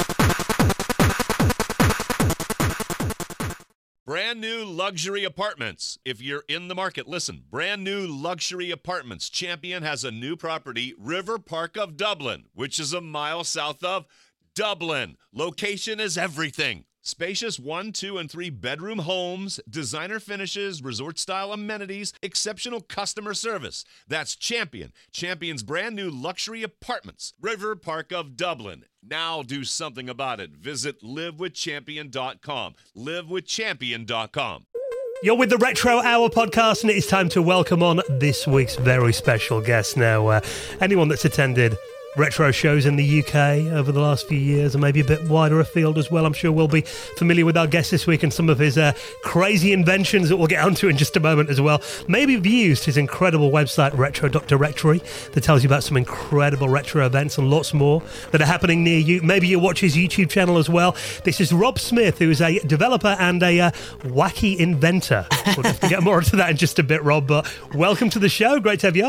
Brand new luxury apartments. If you're in the market, listen. Brand new luxury apartments. Champion has a new property, River Park of Dublin, which is a mile south of Dublin. Location is everything. Spacious 1, 2, and 3 bedroom homes, designer finishes, resort-style amenities, exceptional customer service. That's Champion. Champion's brand new luxury apartments. River Park of Dublin. Now do something about it. Visit livewithchampion.com. livewithchampion.com. You're with the Retro Hour podcast, and it is time to welcome on this week's very special guest. Now, anyone that's attended retro shows in the UK over the last few years, and maybe a bit wider afield as well, I'm sure we'll be familiar with our guest this week and some of his crazy inventions that we'll get onto in just a moment as well. Maybe you've used his incredible website, Retro.directory, that tells you about some incredible retro events and lots more that are happening near you. Maybe you watch his YouTube channel as well. This is Rob Smith, who is a developer and a wacky inventor. We'll have to get more into that in just a bit, Rob, but welcome to the show. Great to have you on.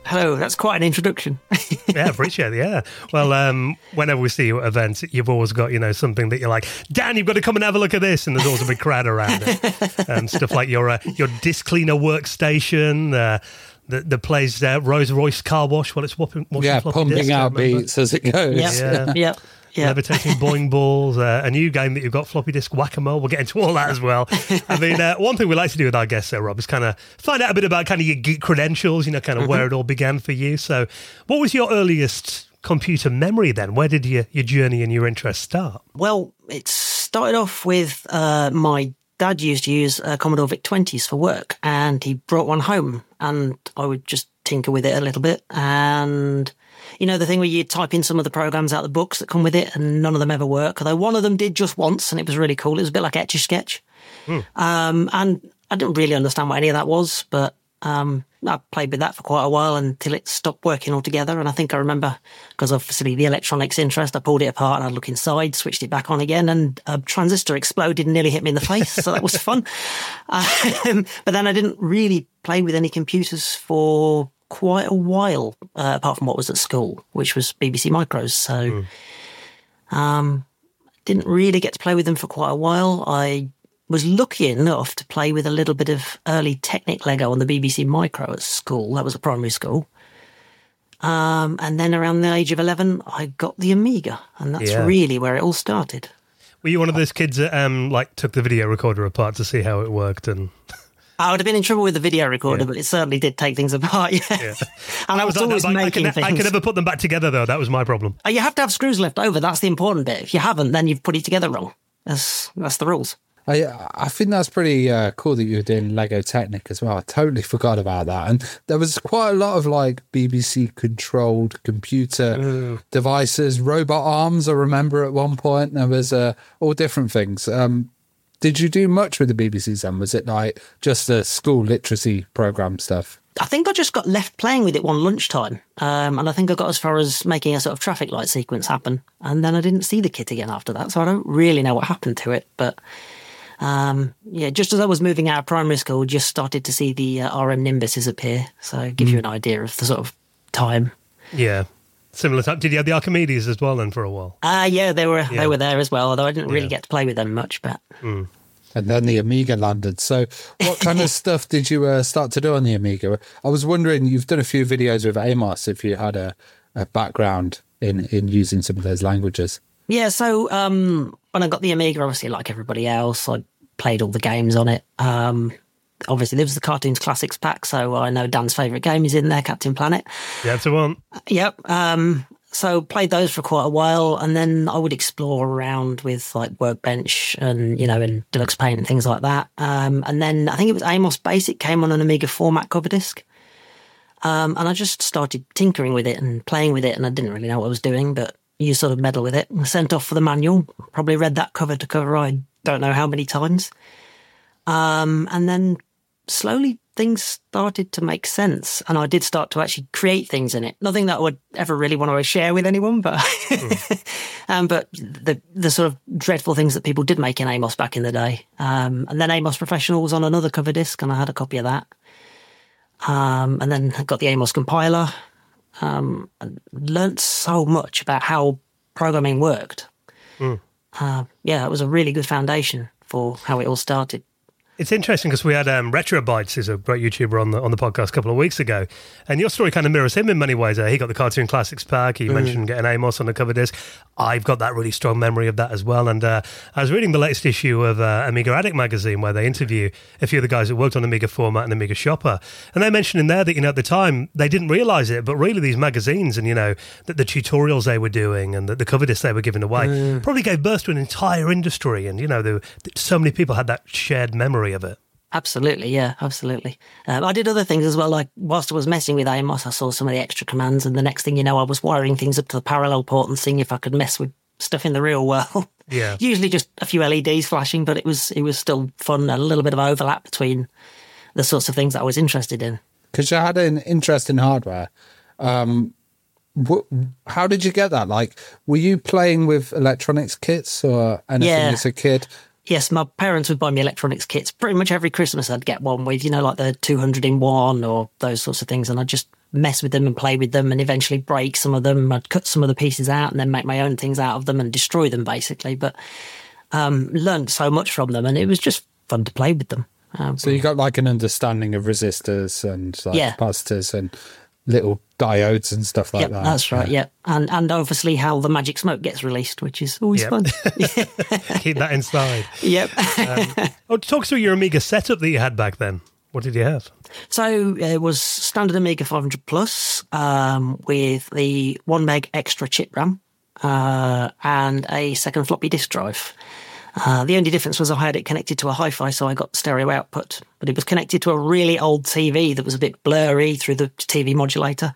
Hello, that's quite an introduction. Yeah, appreciate it, yeah. Well, whenever we see you at events, you've always got, something that you're like, Dan, you've got to come and have a look at this, and there's always a big crowd around it. Stuff like your disc cleaner workstation, that plays Rolls Royce car wash while it's washing pumping discs, out beats as it goes. Yeah. Levitating boing balls, a new game that you've got, floppy disk whack-a-mole. We'll get into all that as well. I mean, one thing we like to do with our guests, Rob, is kind of find out a bit about kind of your geek credentials, kind of where it all began for you. So what was your earliest computer memory then? Where did your journey and your interest start? Well, it started off with my dad used to use Commodore VIC-20s for work, and he brought one home, and I would just tinker with it a little bit. And the thing where you type in some of the programs out of the books that come with it, and none of them ever work, although one of them did just once, and it was really cool. It was a bit like Etch-a-Sketch. And I didn't really understand what any of that was, but I played with that for quite a while until it stopped working altogether. And I think I remember, because obviously the electronics interest, I pulled it apart and I'd look inside, switched it back on again, and a transistor exploded and nearly hit me in the face. So that was fun. But then I didn't really play with any computers for quite a while, apart from what was at school, which was BBC Micros. So didn't really get to play with them for quite a while. I was lucky enough to play with a little bit of early Technic Lego on the BBC Micro at school. That was a primary school. And then around the age of 11, I got the Amiga, and that's really where it all started. Were you one of those kids that took the video recorder apart to see how it worked? And I would have been in trouble with the video recorder, but it certainly did take things apart, And I was always making things. I could never put them back together, though. That was my problem. You have to have screws left over. That's the important bit. If you haven't, then you've put it together wrong. That's the rules. I think that's pretty cool that you were doing Lego Technic as well. I totally forgot about that. And there was quite a lot of BBC controlled computer devices, robot arms. I remember at one point there was all different things. Did you do much with the BBC then? Was it just the school literacy program stuff? I think I just got left playing with it one lunchtime. And I think I got as far as making a sort of traffic light sequence happen. And then I didn't see the kit again after that. So I don't really know what happened to it. But just as I was moving out of primary school, just started to see the RM Nimbuses appear. So it gives you an idea of the sort of time. Yeah. Similar time. Did you have the Archimedes as well then for a while? They were there as well, although I didn't really get to play with them much. But And then the Amiga landed. So what kind of stuff did you start to do on the Amiga? I was wondering, you've done a few videos with Amos, if you had a background in using some of those languages. Yeah, so when I got the Amiga, obviously like everybody else, I played all the games on it. Obviously, there was the Cartoons Classics pack, so I know Dan's favourite game is in there, Captain Planet. Yeah, that's the one. Yep. So played those for quite a while, and then I would explore around with Workbench and, and Deluxe Paint and things like that. And then I think it was Amos Basic came on an Amiga format cover disc. And I just started tinkering with it and playing with it, and I didn't really know what I was doing, but you sort of meddle with it. I sent off for the manual, probably read that cover to cover, I don't know how many times. And then slowly things started to make sense, and I did start to actually create things in it. Nothing that I would ever really want to share with anyone, but but the sort of dreadful things that people did make in Amos back in the day. And then Amos Professional was on another cover disc, and I had a copy of that. And then I got the Amos compiler. And learnt so much about how programming worked. It was a really good foundation for how it all started. It's interesting because we had Retro Bytes, who's a great YouTuber, on the podcast a couple of weeks ago, and your story kind of mirrors him in many ways. He got the Cartoon Classics pack. He mentioned getting Amos on the cover disc. I've got that really strong memory of that as well. And I was reading the latest issue of Amiga Addict magazine, where they interview a few of the guys that worked on Amiga Format and Amiga Shopper, and they mentioned in there that at the time they didn't realise it, but really these magazines and that the tutorials they were doing and the cover discs they were giving away probably gave birth to an entire industry, and so many people had that shared memory of it. Absolutely, yeah, absolutely. I did other things as well, like whilst I was messing with Amos, I saw some of the extra commands, and the next thing you know, I was wiring things up to the parallel port and seeing if I could mess with stuff in the real world. Yeah. Usually just a few LEDs flashing, but it was still fun, a little bit of overlap between the sorts of things that I was interested in. Because you had an interest in hardware. How did you get that? Were you playing with electronics kits or anything as a kid? Yes, my parents would buy me electronics kits. Pretty much every Christmas I'd get one with, the 200-in-1 or those sorts of things. And I'd just mess with them and play with them and eventually break some of them. I'd cut some of the pieces out and then make my own things out of them and destroy them, basically. But learned so much from them, and it was just fun to play with them. So you got like an understanding of resistors and like capacitors and little diodes and stuff like that. That's right. Yeah, and obviously how the magic smoke gets released, which is always fun. Keep that inside. Yep. Talk through your Amiga setup that you had back then. What did you have? So it was standard Amiga 500 Plus with the 1 meg extra chip RAM and a second floppy disk drive. The only difference was I had it connected to a hi-fi, so I got stereo output. But it was connected to a really old TV that was a bit blurry through the TV modulator.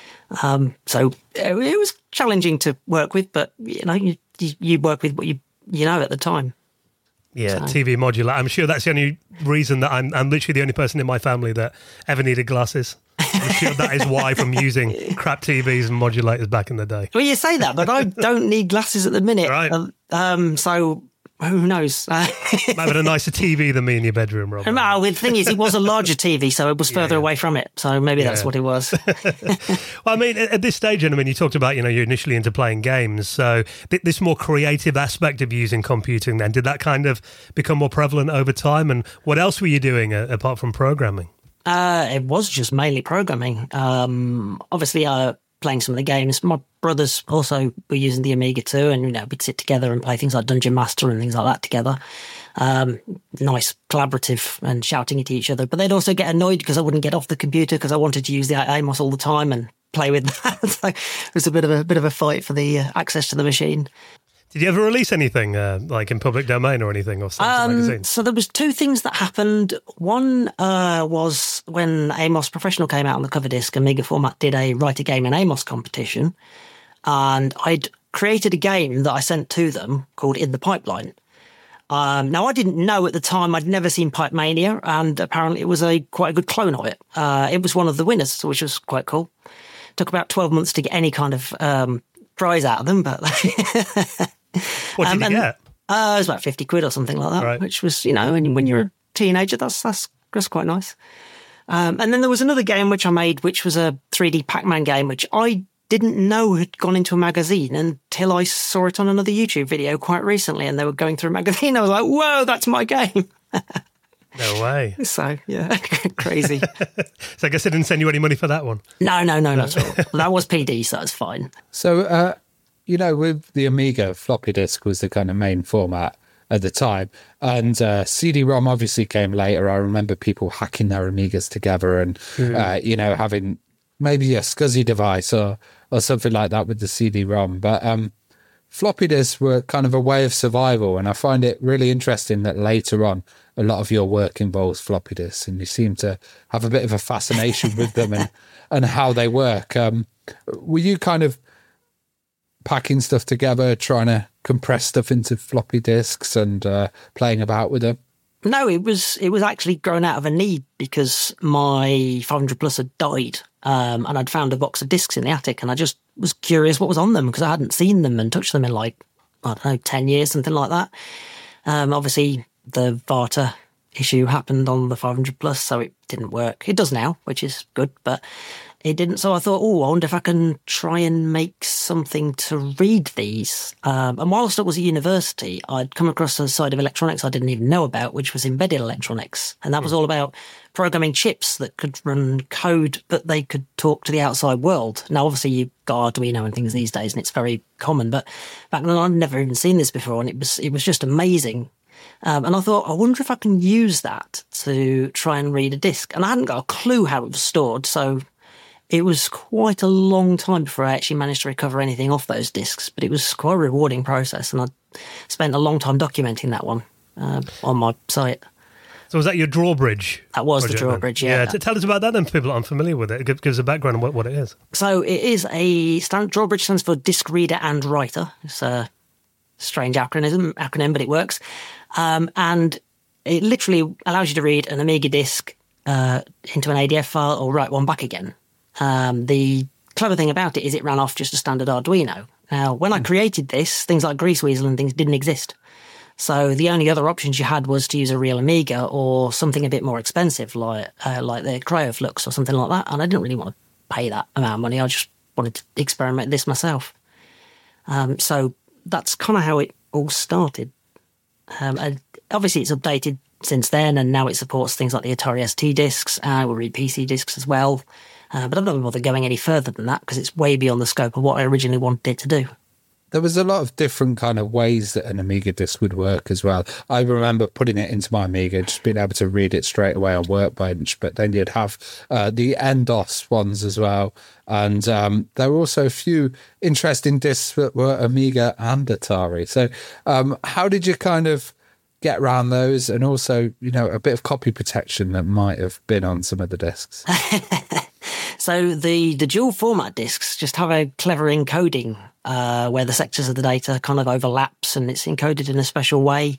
So it was challenging to work with, but you work with what you know at the time. Yeah, so. TV modular. I'm sure that's the only reason that I'm literally the only person in my family that ever needed glasses. I'm sure that is why, from using crap TVs and modulators back in the day. Well, you say that, but I don't need glasses at the minute. Right. So who knows? Might have a nicer TV than me in your bedroom, Rob. No, the thing is, it was a larger TV, so it was further away from it. So maybe that's what it was. Well, I mean, at this stage, and I mean, you talked about, you're initially into playing games. So this more creative aspect of using computing then, did that kind of become more prevalent over time? And what else were you doing apart from programming? It was just mainly programming. Obviously, playing some of the games. My brothers also were using the Amiga too, and we'd sit together and play things like Dungeon Master and things like that together. Nice collaborative and shouting at each other, but they'd also get annoyed because I wouldn't get off the computer because I wanted to use the Amos all the time and play with that. So it was a bit of a fight for the access to the machine. Did you ever release anything like in public domain or anything, or magazines? So there was two things that happened. One was when Amos Professional came out on the cover disc, Amiga Format did a Write a Game in Amos competition, and I'd created a game that I sent to them called In the Pipeline. Now, I didn't know at the time, I'd never seen Pipe Mania, and apparently it was quite a good clone of it. It was one of the winners, which was quite cool. Took about 12 months to get any kind of prize out of them, but... What did you get? It was about 50 quid or something like that, which was, when you're a teenager, that's quite nice. And then there was another game which I made, which was a 3D Pac-Man game, which I didn't know had gone into a magazine until I saw it on another YouTube video quite recently, and they were going through a magazine. I was like, whoa, that's my game. No way. So, yeah, crazy. So I guess they didn't send you any money for that one? No, not at all. That was PD, so that's fine. So, with the Amiga, floppy disk was the kind of main format at the time. And CD-ROM obviously came later. I remember people hacking their Amigas together and, having maybe a SCSI device or something like that with the CD-ROM. But floppy disks were kind of a way of survival. And I find it really interesting that later on, a lot of your work involves floppy disks, and you seem to have a bit of a fascination with them and how they work. Were you kind of packing stuff together, trying to compress stuff into floppy disks and playing about with them? No, it was actually grown out of a need because my 500 Plus had died, and I'd found a box of discs in the attic, and I just was curious what was on them because I hadn't seen them and touched them in 10 years, something like that. Obviously, the Varta issue happened on the 500 Plus, so it didn't work. It does now, which is good, but it didn't. So I thought, I wonder if I can try and make something to read these. And whilst I was at university, I'd come across a side of electronics I didn't even know about, which was embedded electronics. And that was all about programming chips that could run code, but they could talk to the outside world. Now, obviously, you've got Arduino and things these days, and it's very common. But back then, I'd never even seen this before, and it was just amazing. And I thought, I wonder if I can use that to try and read a disk. And I hadn't got a clue how it was stored, so it was quite a long time before I actually managed to recover anything off those disks. But it was quite a rewarding process, and I spent a long time documenting that one on my site. So was that your Drawbridge? That was the Drawbridge, yeah. Tell us about that then for people that aren't familiar with it. Give us a background on what it is. So it is Drawbridge stands for Disk Reader and Writer. It's a strange acronym, but it works. And it literally allows you to read an Amiga disk into an ADF file or write one back again. The clever thing about it is it ran off just a standard Arduino. Now, when I created this, things like Greaseweasel and things didn't exist. So the only other options you had was to use a real Amiga or something a bit more expensive, like the CryoFlux or something like that. And I didn't really want to pay that amount of money. I just wanted to experiment this myself. So that's kind of how it all started. And obviously, it's updated since then, and now it supports things like the Atari ST discs. It will read PC discs as well. But I'm not bothered going any further than that because it's way beyond the scope of what I originally wanted it to do. There was a lot of different kind of ways that an Amiga disc would work as well. I remember putting it into my Amiga, just being able to read it straight away on Workbench, but then you'd have the NDOS ones as well. And there were also a few interesting discs that were Amiga and Atari. So how did you kind of get around those? And also, a bit of copy protection that might have been on some of the discs. So the dual format discs just have a clever encoding where the sectors of the data kind of overlaps and it's encoded in a special way.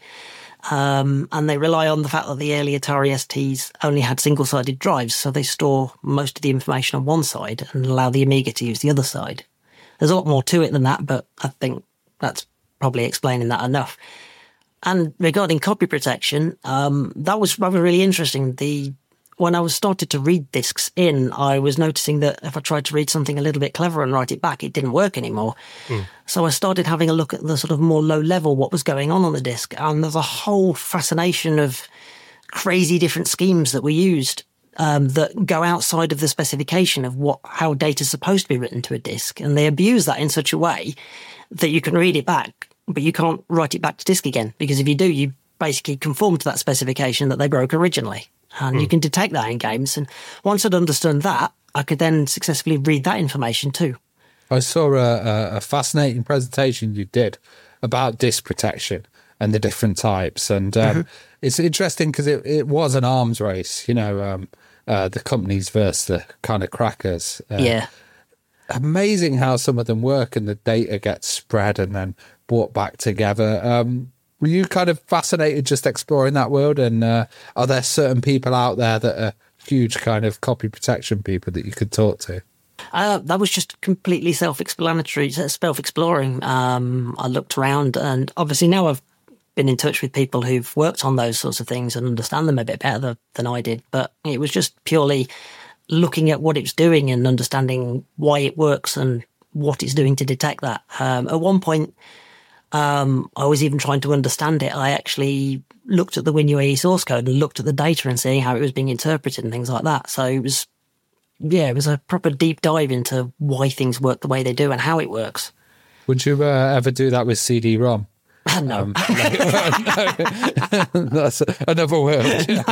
And they rely on the fact that the early Atari STs only had single-sided drives, so they store most of the information on one side and allow the Amiga to use the other side. There's a lot more to it than that, but I think that's probably explaining that enough. And regarding copy protection, that was really interesting. When I was started to read discs in, I was noticing that if I tried to read something a little bit clever and write it back, it didn't work anymore. So I started having a look at the sort of more low level, what was going on the disc. And there's a whole fascination of crazy different schemes that were used that go outside of the specification of how data is supposed to be written to a disc. And they abuse that in such a way that you can read it back, but you can't write it back to disk again. Because if you do, you basically conform to that specification that they broke originally. And you can detect that in games. And once I'd understood that, I could then successfully read that information too. I saw a fascinating presentation you did about disk protection and the different types. And it's interesting because it was an arms race, the companies versus the kind of crackers. Yeah. Amazing how some of them work and the data gets spread and then brought back together. Were you kind of fascinated just exploring that world? And are there certain people out there that are huge kind of copy protection people that you could talk to? That was just completely self-explanatory, self-exploring. I looked around and obviously now I've been in touch with people who've worked on those sorts of things and understand them a bit better than I did. But it was just purely looking at what it's doing and understanding why it works and what it's doing to detect that. At one point, I was even trying to understand it. I actually looked at the WinUAE source code and looked at the data and seeing how it was being interpreted and things like that. So it was a proper deep dive into why things work the way they do and how it works. Would you ever do that with CD-ROM? No. That's another world.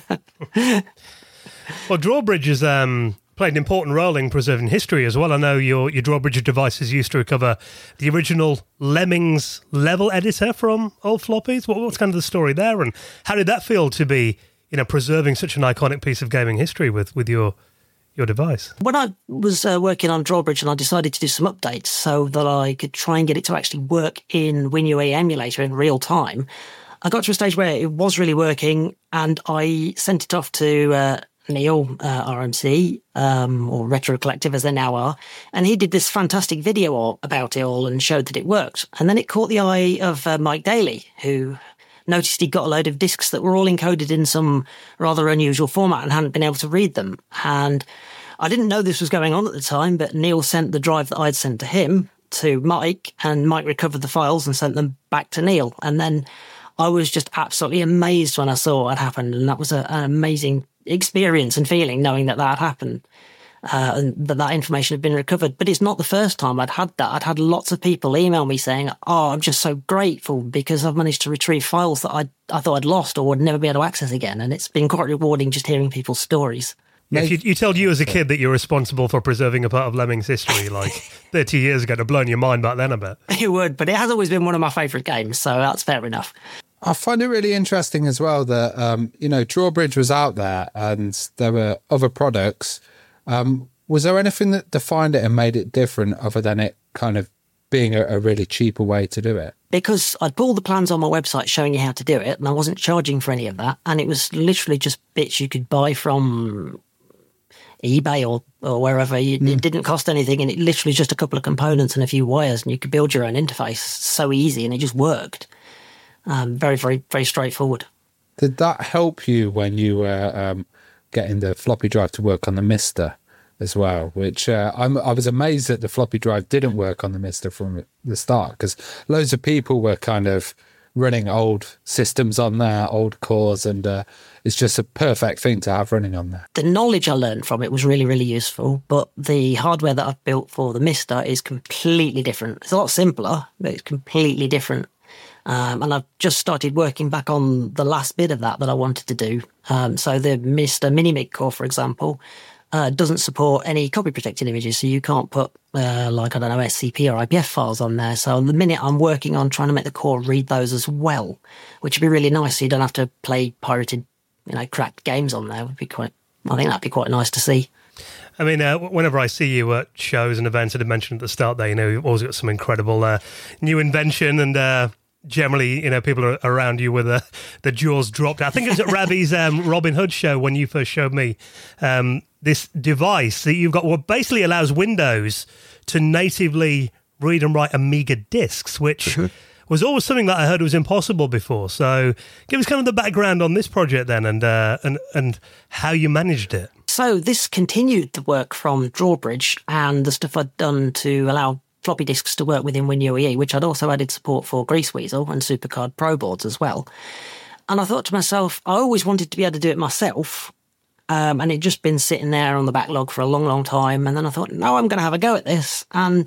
Well, Drawbridge has played an important role in preserving history as well. I know your Drawbridge devices used to recover the original Lemmings level editor from old floppies. What's kind of the story there, and how did that feel to be, preserving such an iconic piece of gaming history with your device? When I was working on Drawbridge and I decided to do some updates so that I could try and get it to actually work in WinUAE emulator in real time, I got to a stage where it was really working and I sent it off to Neil, RMC, or Retro Collective as they now are, and he did this fantastic video about it all and showed that it worked. And then it caught the eye of Mike Daly, who noticed he'd got a load of discs that were all encoded in some rather unusual format and hadn't been able to read them. And I didn't know this was going on at the time, but Neil sent the drive that I'd sent to him to Mike, and Mike recovered the files and sent them back to Neil. And then I was just absolutely amazed when I saw what had happened, and that was an amazing experience and feeling knowing that had happened and that information had been recovered. But it's not the first time I'd had that. I'd had lots of people email me saying, I'm just so grateful because I've managed to retrieve files that I thought I'd lost or would never be able to access again. And it's been quite rewarding just hearing people's stories. If you told you as a kid that you're responsible for preserving a part of Lemmings history like 30 years ago, it'd have blown your mind back then a bit. It would, but it has always been one of my favourite games, so that's fair enough. I find it really interesting as well that, Drawbridge was out there and there were other products. Was there anything that defined it and made it different other than it kind of being a really cheaper way to do it? Because I'd put all the plans on my website showing you how to do it, and I wasn't charging for any of that. And it was literally just bits you could buy from eBay or wherever. It didn't cost anything, and it literally just a couple of components and a few wires, and you could build your own interface. So easy, and it just worked. Very, very, very straightforward. Did that help you when you were getting the floppy drive to work on the Mister as well, which I was amazed that the floppy drive didn't work on the Mister from the start, because loads of people were kind of running old systems on there, old cores, and it's just a perfect thing to have running on there. The knowledge I learned from it was really, really useful, but the hardware that I've built for the Mister is completely different. It's a lot simpler, but it's completely different. And I've just started working back on the last bit of that I wanted to do. So the Mister Minimig core, for example, doesn't support any copy protected images, so you can't put SCP or IPF files on there. So the minute I'm working on trying to make the core read those as well, which would be really nice, so you don't have to play pirated, cracked games on there. I think that'd be quite nice to see. I mean, whenever I see you at shows and events, I mentioned at the start there, you've always got some incredible new invention, and generally, people are around you with the jaws dropped. I think it was at Ravi's Robin Hood show when you first showed me this device that you've got, what basically allows Windows to natively read and write Amiga disks, which was always something that I heard was impossible before. So give us kind of the background on this project then, and how you managed it. So this continued the work from Drawbridge and the stuff I'd done to allow floppy disks to work within WinUEE, which I'd also added support for Greaseweasel and Supercard Pro boards as well. And I thought to myself, I always wanted to be able to do it myself. And it'd just been sitting there on the backlog for a long, long time. And then I thought, no, I'm going to have a go at this. And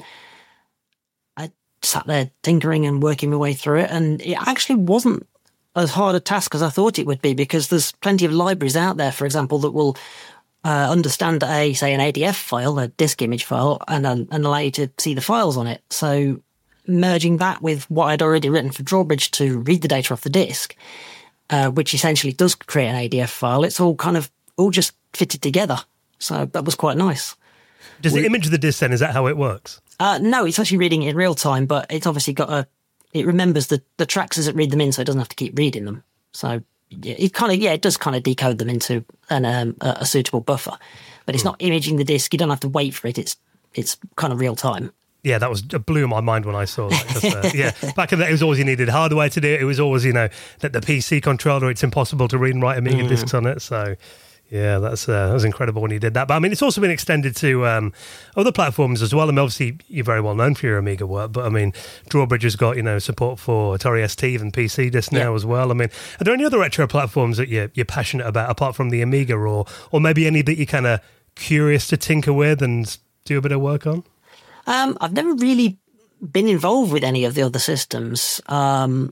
I sat there tinkering and working my way through it. And it actually wasn't as hard a task as I thought it would be, because there's plenty of libraries out there, for example, that will understand say an ADF file, a disk image file, and allow you to see the files on it. So merging that with what I'd already written for Drawbridge to read the data off the disk, which essentially does create an ADF file, it's all just fitted together. So that was quite nice. Does it image the disk then? Is that how it works? No, it's actually reading it in real time, but it's obviously it remembers the tracks as it read them in, so it doesn't have to keep reading them. So it does kind of decode them into a suitable buffer, but it's not imaging the disk. You don't have to wait for it. It's kind of real time. Yeah, that blew my mind when I saw that. Back in the day, it was always you needed hardware to do it. It was always, that the PC controller, it's impossible to read and write Amiga disks on it. So, yeah, that was incredible when you did that. But, I mean, it's also been extended to other platforms as well. I mean, obviously, you're very well known for your Amiga work, but, I mean, Drawbridge has got, support for Atari ST and PC disk now as well. I mean, are there any other retro platforms that you're passionate about, apart from the Amiga, or maybe any that you're kind of curious to tinker with and do a bit of work on? I've never really been involved with any of the other systems. So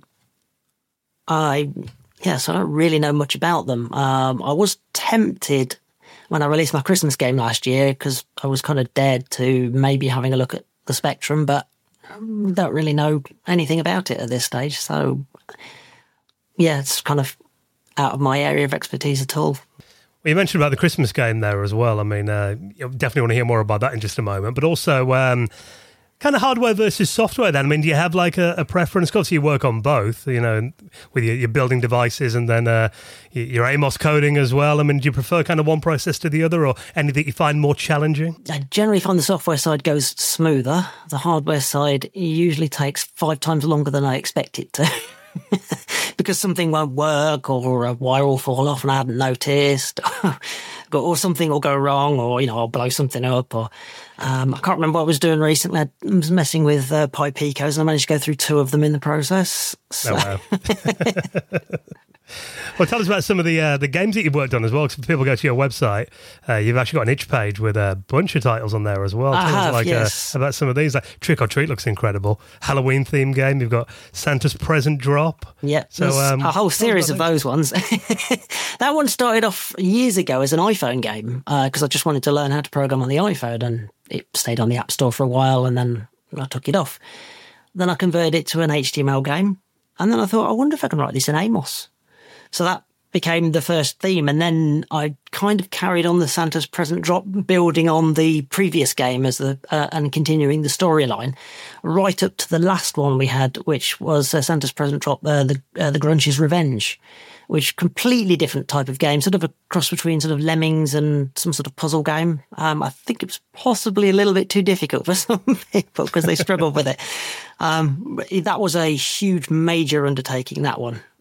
I don't really know much about them. I was tempted when I released my Christmas game last year, because I was kind of dared to maybe having a look at the Spectrum, but I don't really know anything about it at this stage. So, yeah, it's kind of out of my area of expertise at all. Well, you mentioned about the Christmas game there as well. I mean, you definitely want to hear more about that in just a moment. But also, kind of hardware versus software then. I mean, do you have like a preference? Obviously, you work on both, with your building devices and then your Amos coding as well. I mean, do you prefer kind of one process to the other, or any that you find more challenging? I generally find the software side goes smoother. The hardware side usually takes 5 times longer than I expect it to. Because something won't work, or a wire will fall off and I haven't noticed, or something will go wrong, or I'll blow something up, or I can't remember what I was doing recently. I was messing with PyPicos and I managed to go through 2 of them in the process. So. Oh, wow. Well, tell us about some of the games that you've worked on as well, because if people go to your website, you've actually got an itch page with a bunch of titles on there as well. Tell us yes. About some of these. Like Trick or Treat looks incredible. Halloween themed game. You've got Santa's Present Drop. Yeah, so a whole series of those ones. That one started off years ago as an iPhone game, because I just wanted to learn how to program on the iPhone, and it stayed on the App Store for a while, and then I took it off. Then I converted it to an HTML game, and then I thought, I wonder if I can write this in Amos. So that became the first theme, and then I kind of carried on the Santa's Present Drop, building on the previous game as and continuing the storyline, right up to the last one we had, which was Santa's Present Drop, the Grunch's Revenge, which completely different type of game, sort of a cross between sort of Lemmings and some sort of puzzle game. I think it was possibly a little bit too difficult for some people because they struggled with it. That was a huge, major undertaking, that one.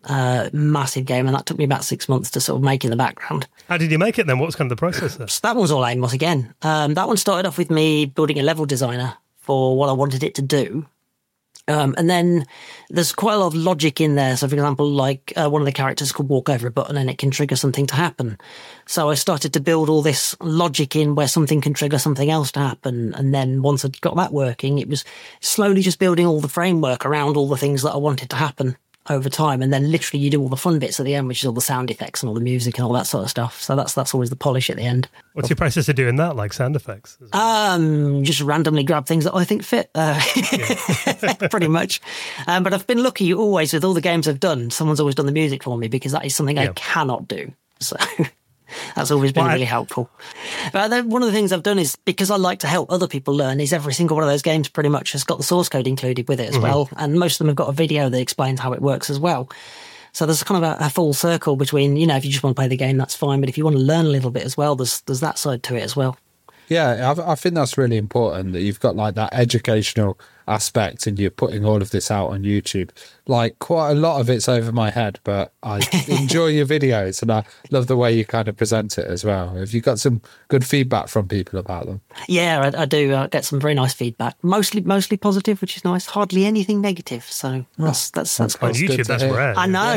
massive game, and that took me about 6 months to sort of make in the background. How did you make it then? What was kind of the process there? So that was all Amos again. That one started off with me building a level designer for what I wanted it to do. And then there's quite a lot of logic in there. So, for example, like one of the characters could walk over a button and it can trigger something to happen. So I started to build all this logic in where something can trigger something else to happen. And then once I'd got that working, it was slowly just building all the framework around all the things that I wanted to happen over time. And then literally you do all the fun bits at the end, which is all the sound effects and all the music and all that sort of stuff. So that's always the polish at the end. What's your process of doing that, like sound effects? Just randomly grab things that I think fit, pretty much. But I've been lucky always with all the games I've done. Someone's always done the music for me because that is something I cannot do. So that's always been really helpful. But then one of the things I've done is, because I like to help other people learn, is every single one of those games pretty much has got the source code included with it as well. And most of them have got a video that explains how it works as well. So there's kind of a full circle between, if you just want to play the game, that's fine. But if you want to learn a little bit as well, there's that side to it as well. Yeah, I think that's really important that you've got like that educational aspect and you're putting all of this out on YouTube. Like quite a lot of it's over my head, but I enjoy your videos and I love the way you kind of present it as well. Have you got some good feedback from people about them? Yeah, I do. I get some very nice feedback. Mostly positive, which is nice. Hardly anything negative. So that's on cool. YouTube. That's rare. I know.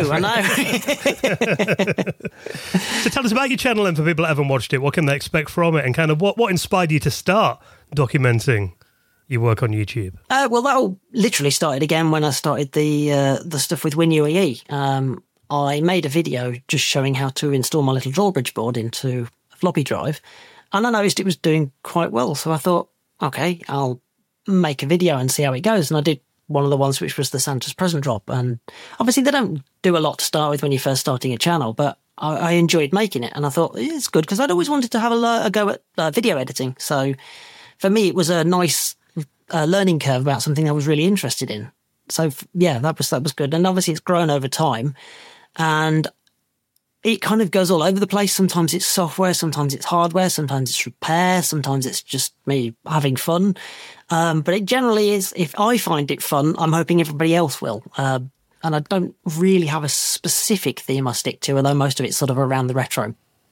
So tell us about your channel and for people that haven't watched it, what can they expect from it and kind of what inspired you to start documenting your work on YouTube? Well, that all literally started again when I started the stuff with WinUAE. I made a video just showing how to install my little drawbridge board into a floppy drive, and I noticed it was doing quite well. So I thought, okay, I'll make a video and see how it goes. And I did one of the ones which was the Santa's present drop. And obviously they don't do a lot to start with when you're first starting a channel, but I enjoyed making it. And I thought, it's good because I'd always wanted to have a go at video editing. So for me, it was a nice learning curve about something I was really interested in. So yeah, that was good. And obviously it's grown over time and it kind of goes all over the place. Sometimes it's software, sometimes it's hardware, sometimes it's repair, sometimes it's just me having fun. But it generally is, if I find it fun, I'm hoping everybody else will. And I don't really have a specific theme I stick to, although most of it's sort of around the retro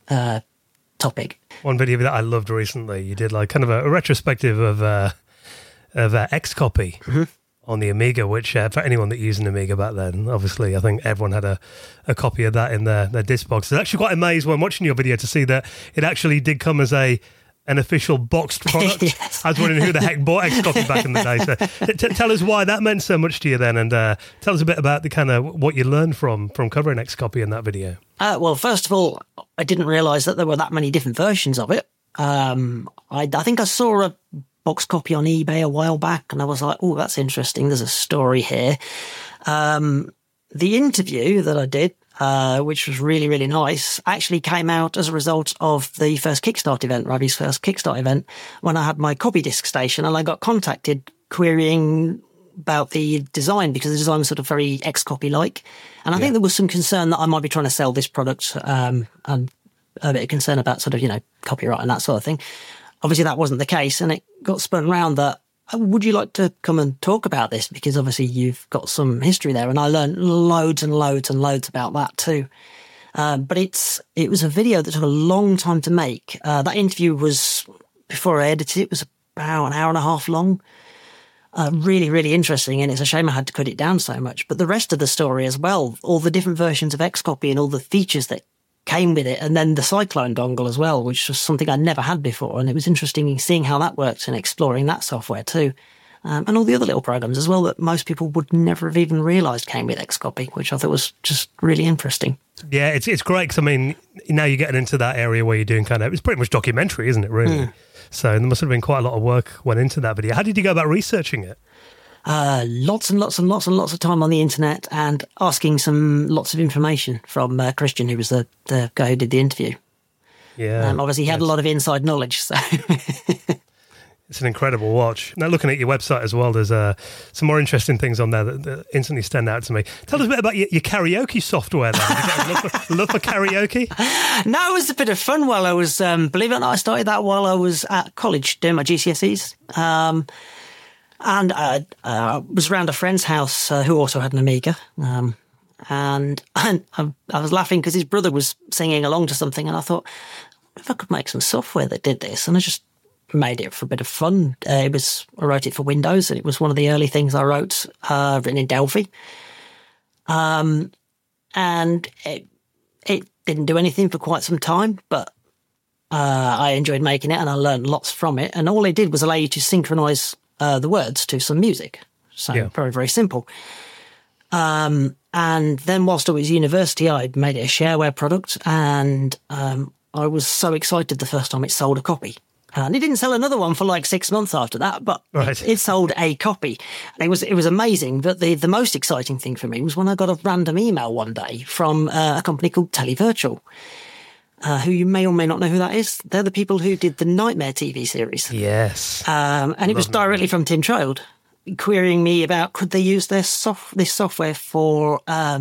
topic. One video that I loved recently, you did like kind of a retrospective of Xcopy on the Amiga, which for anyone that used an Amiga back then, obviously I think everyone had a copy of that in their disc box. I was actually quite amazed when watching your video to see that it actually did come as an official boxed product. Yes. I was wondering who the heck bought Xcopy back in the day. So tell us why that meant so much to you then, and tell us a bit about the kind of what you learned from covering Xcopy in that video. Well, first of all, I didn't realise that there were that many different versions of it. I think I saw a box copy on eBay a while back and I was like, oh, that's interesting. There's a story here. The interview that I did, which was really, really nice, actually came out as a result of the first Kickstart event, Ravi's first Kickstart event, when I had my copy disc station and I got contacted querying about the design because the design was sort of very Xcopy-like. And I think there was some concern that I might be trying to sell this product and a bit of concern about sort of, copyright and that sort of thing. Obviously, that wasn't the case, and it got spun around that, would you like to come and talk about this? Because obviously you've got some history there, and I learned loads and loads and loads about that too. But it was a video that took a long time to make. That interview was, before I edited it, was about an hour and a half long. Really, really interesting, and it's a shame I had to cut it down so much. But the rest of the story as well, all the different versions of Xcopy and all the features that came with it, and then the Cyclone dongle as well, which was something I'd never had before, and it was interesting seeing how that worked and exploring that software too, and all the other little programs as well that most people would never have even realised came with Xcopy, which I thought was just really interesting. Yeah, it's great because, I mean, now you're getting into that area where you're doing it's pretty much documentary, isn't it, really? So there must have been quite a lot of work went into that video. How did you go about researching it? Lots and lots and lots and lots of time on the internet and asking lots of information from Christian, who was the guy who did the interview. Yeah. Obviously, he had a lot of inside knowledge. So it's an incredible watch. Now, looking at your website as well, there's some more interesting things on there that instantly stand out to me. Tell us a bit about your karaoke software then. Did you get love for karaoke? No, it was a bit of fun while I was, believe it or not, I started that while I was at college doing my GCSEs. And I was around a friend's house who also had an Amiga. and I was laughing because his brother was singing along to something, and I thought, if I could make some software that did this, and I just made it for a bit of fun. I wrote it for Windows, and it was one of the early things I wrote, written in Delphi. And it didn't do anything for quite some time, but I enjoyed making it, and I learned lots from it. And all it did was allow you to synchronize the words to some music. So very, very simple. And then whilst I was at university, I made it a shareware product, and I was so excited the first time it sold a copy. And it didn't sell another one for like 6 months after that, but it sold a copy. And it was amazing. But the most exciting thing for me was when I got a random email one day from a company called Televirtual, who you may or may not know who that is. They're the people who did the Nightmare TV series. Yes. And it was directly from Tim Child, querying me about could they use this software for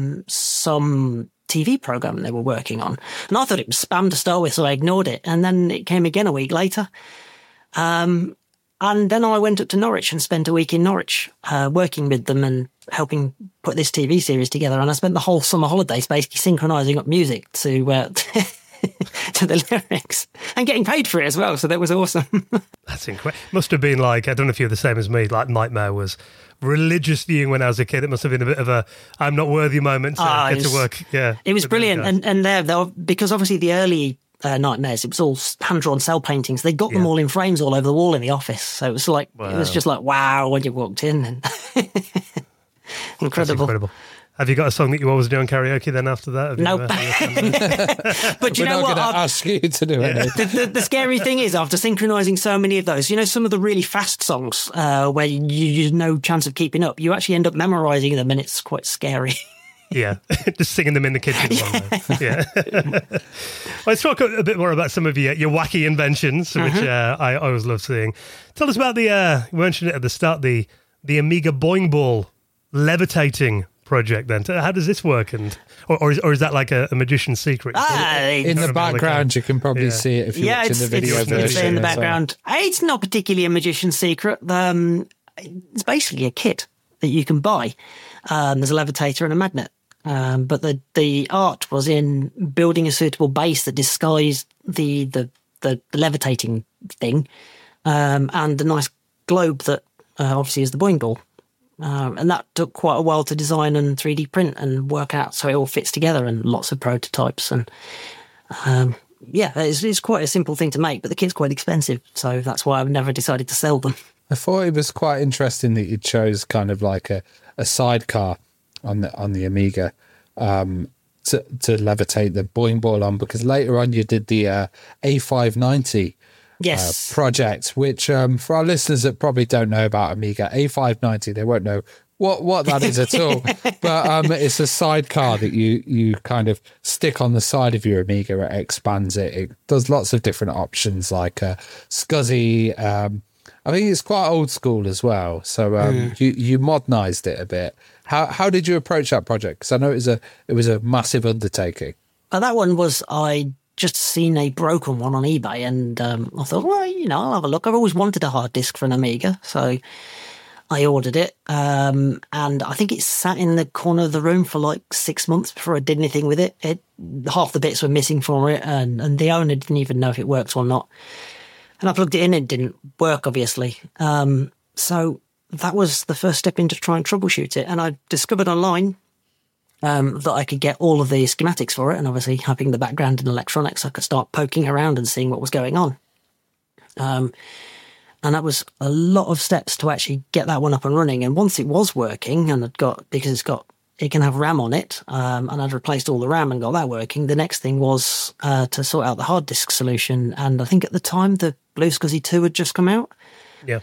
some TV program they were working on. And I thought it was spam to start with, so I ignored it. And then it came again a week later. And then I went up to Norwich and spent a week in Norwich working with them and helping put this TV series together. And I spent the whole summer holidays basically synchronizing up music to to the lyrics and getting paid for it as well. So that was awesome. That's incredible. Must have been like, I don't know if you're the same as me, like Nightmare was religious viewing when I was a kid. It must have been a bit of a I'm not worthy moment to get to work. Yeah, it was brilliant. And there, because obviously the early Nightmares, it was all hand-drawn cell paintings. They got them all in frames all over the wall in the office. So it was like, it was just like, wow, when you walked in. And incredible. Have you got a song that you always do on karaoke then after that? Nope. But you know what? We're not going to ask you to do it. The scary thing is, after synchronising so many of those, some of the really fast songs where you no chance of keeping up, you actually end up memorising them, and it's quite scary. Yeah, just singing them in the kitchen. Yeah. Let's talk a bit more about some of your wacky inventions, which I always love seeing. Tell us about you mentioned it at the start, the Amiga Boing Ball levitating project. Then how does this work, and or is that like a magician's secret? In the background, you can probably see it if you're watching the video version. It's in the background. It's not particularly a magician's secret. It's basically a kit that you can buy. There's a levitator and a magnet. But the art was in building a suitable base that disguised the levitating thing, and the nice globe that obviously is the Boing Ball. And that took quite a while to design and 3D print and work out so it all fits together, and lots of prototypes. And it's quite a simple thing to make, but the kit's quite expensive, so that's why I've never decided to sell them. I thought it was quite interesting that you chose kind of like a sidecar on the Amiga to levitate the Boing Ball on, because later on you did the A590 project, which for our listeners that probably don't know about Amiga, A590, they won't know what that is at all. But it's a sidecar that you kind of stick on the side of your Amiga. It expands it. It does lots of different options like SCSI. I think it's quite old school as well. So you modernized it a bit. How did you approach that project? Because I know it was a massive undertaking. That one was, I just seen a broken one on eBay, and I thought, well, I'll have a look. I've always wanted a hard disk for an Amiga, so I ordered it. And I think it sat in the corner of the room for like 6 months before I did anything with it. Half the bits were missing from it, and the owner didn't even know if it worked or not. And I plugged it in and it didn't work, obviously. So that was the first step into trying to troubleshoot it. And I discovered online that I could get all of the schematics for it. And obviously, having the background in electronics, I could start poking around and seeing what was going on. And that was a lot of steps to actually get that one up and running. And once it was working, and it can have RAM on it, and I'd replaced all the RAM and got that working, the next thing was to sort out the hard disk solution. And I think at the time, the Blue SCSI 2 had just come out. Yeah.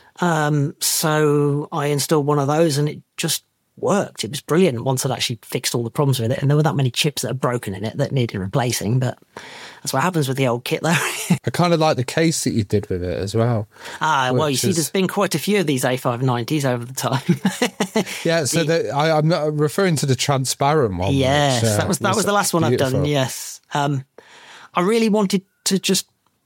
So I installed one of those, and it just worked. It was brilliant once I'd actually fixed all the problems with it. And there were that many chips that are broken in it that needed replacing, but that's what happens with the old kit, though. I kind of like the case that you did with it as well. Well, you see, there's been quite a few of these A590s over the time. Yeah, so I'm not referring to the transparent one. Yes, that was the last one beautiful. I've done, yes. I really wanted to just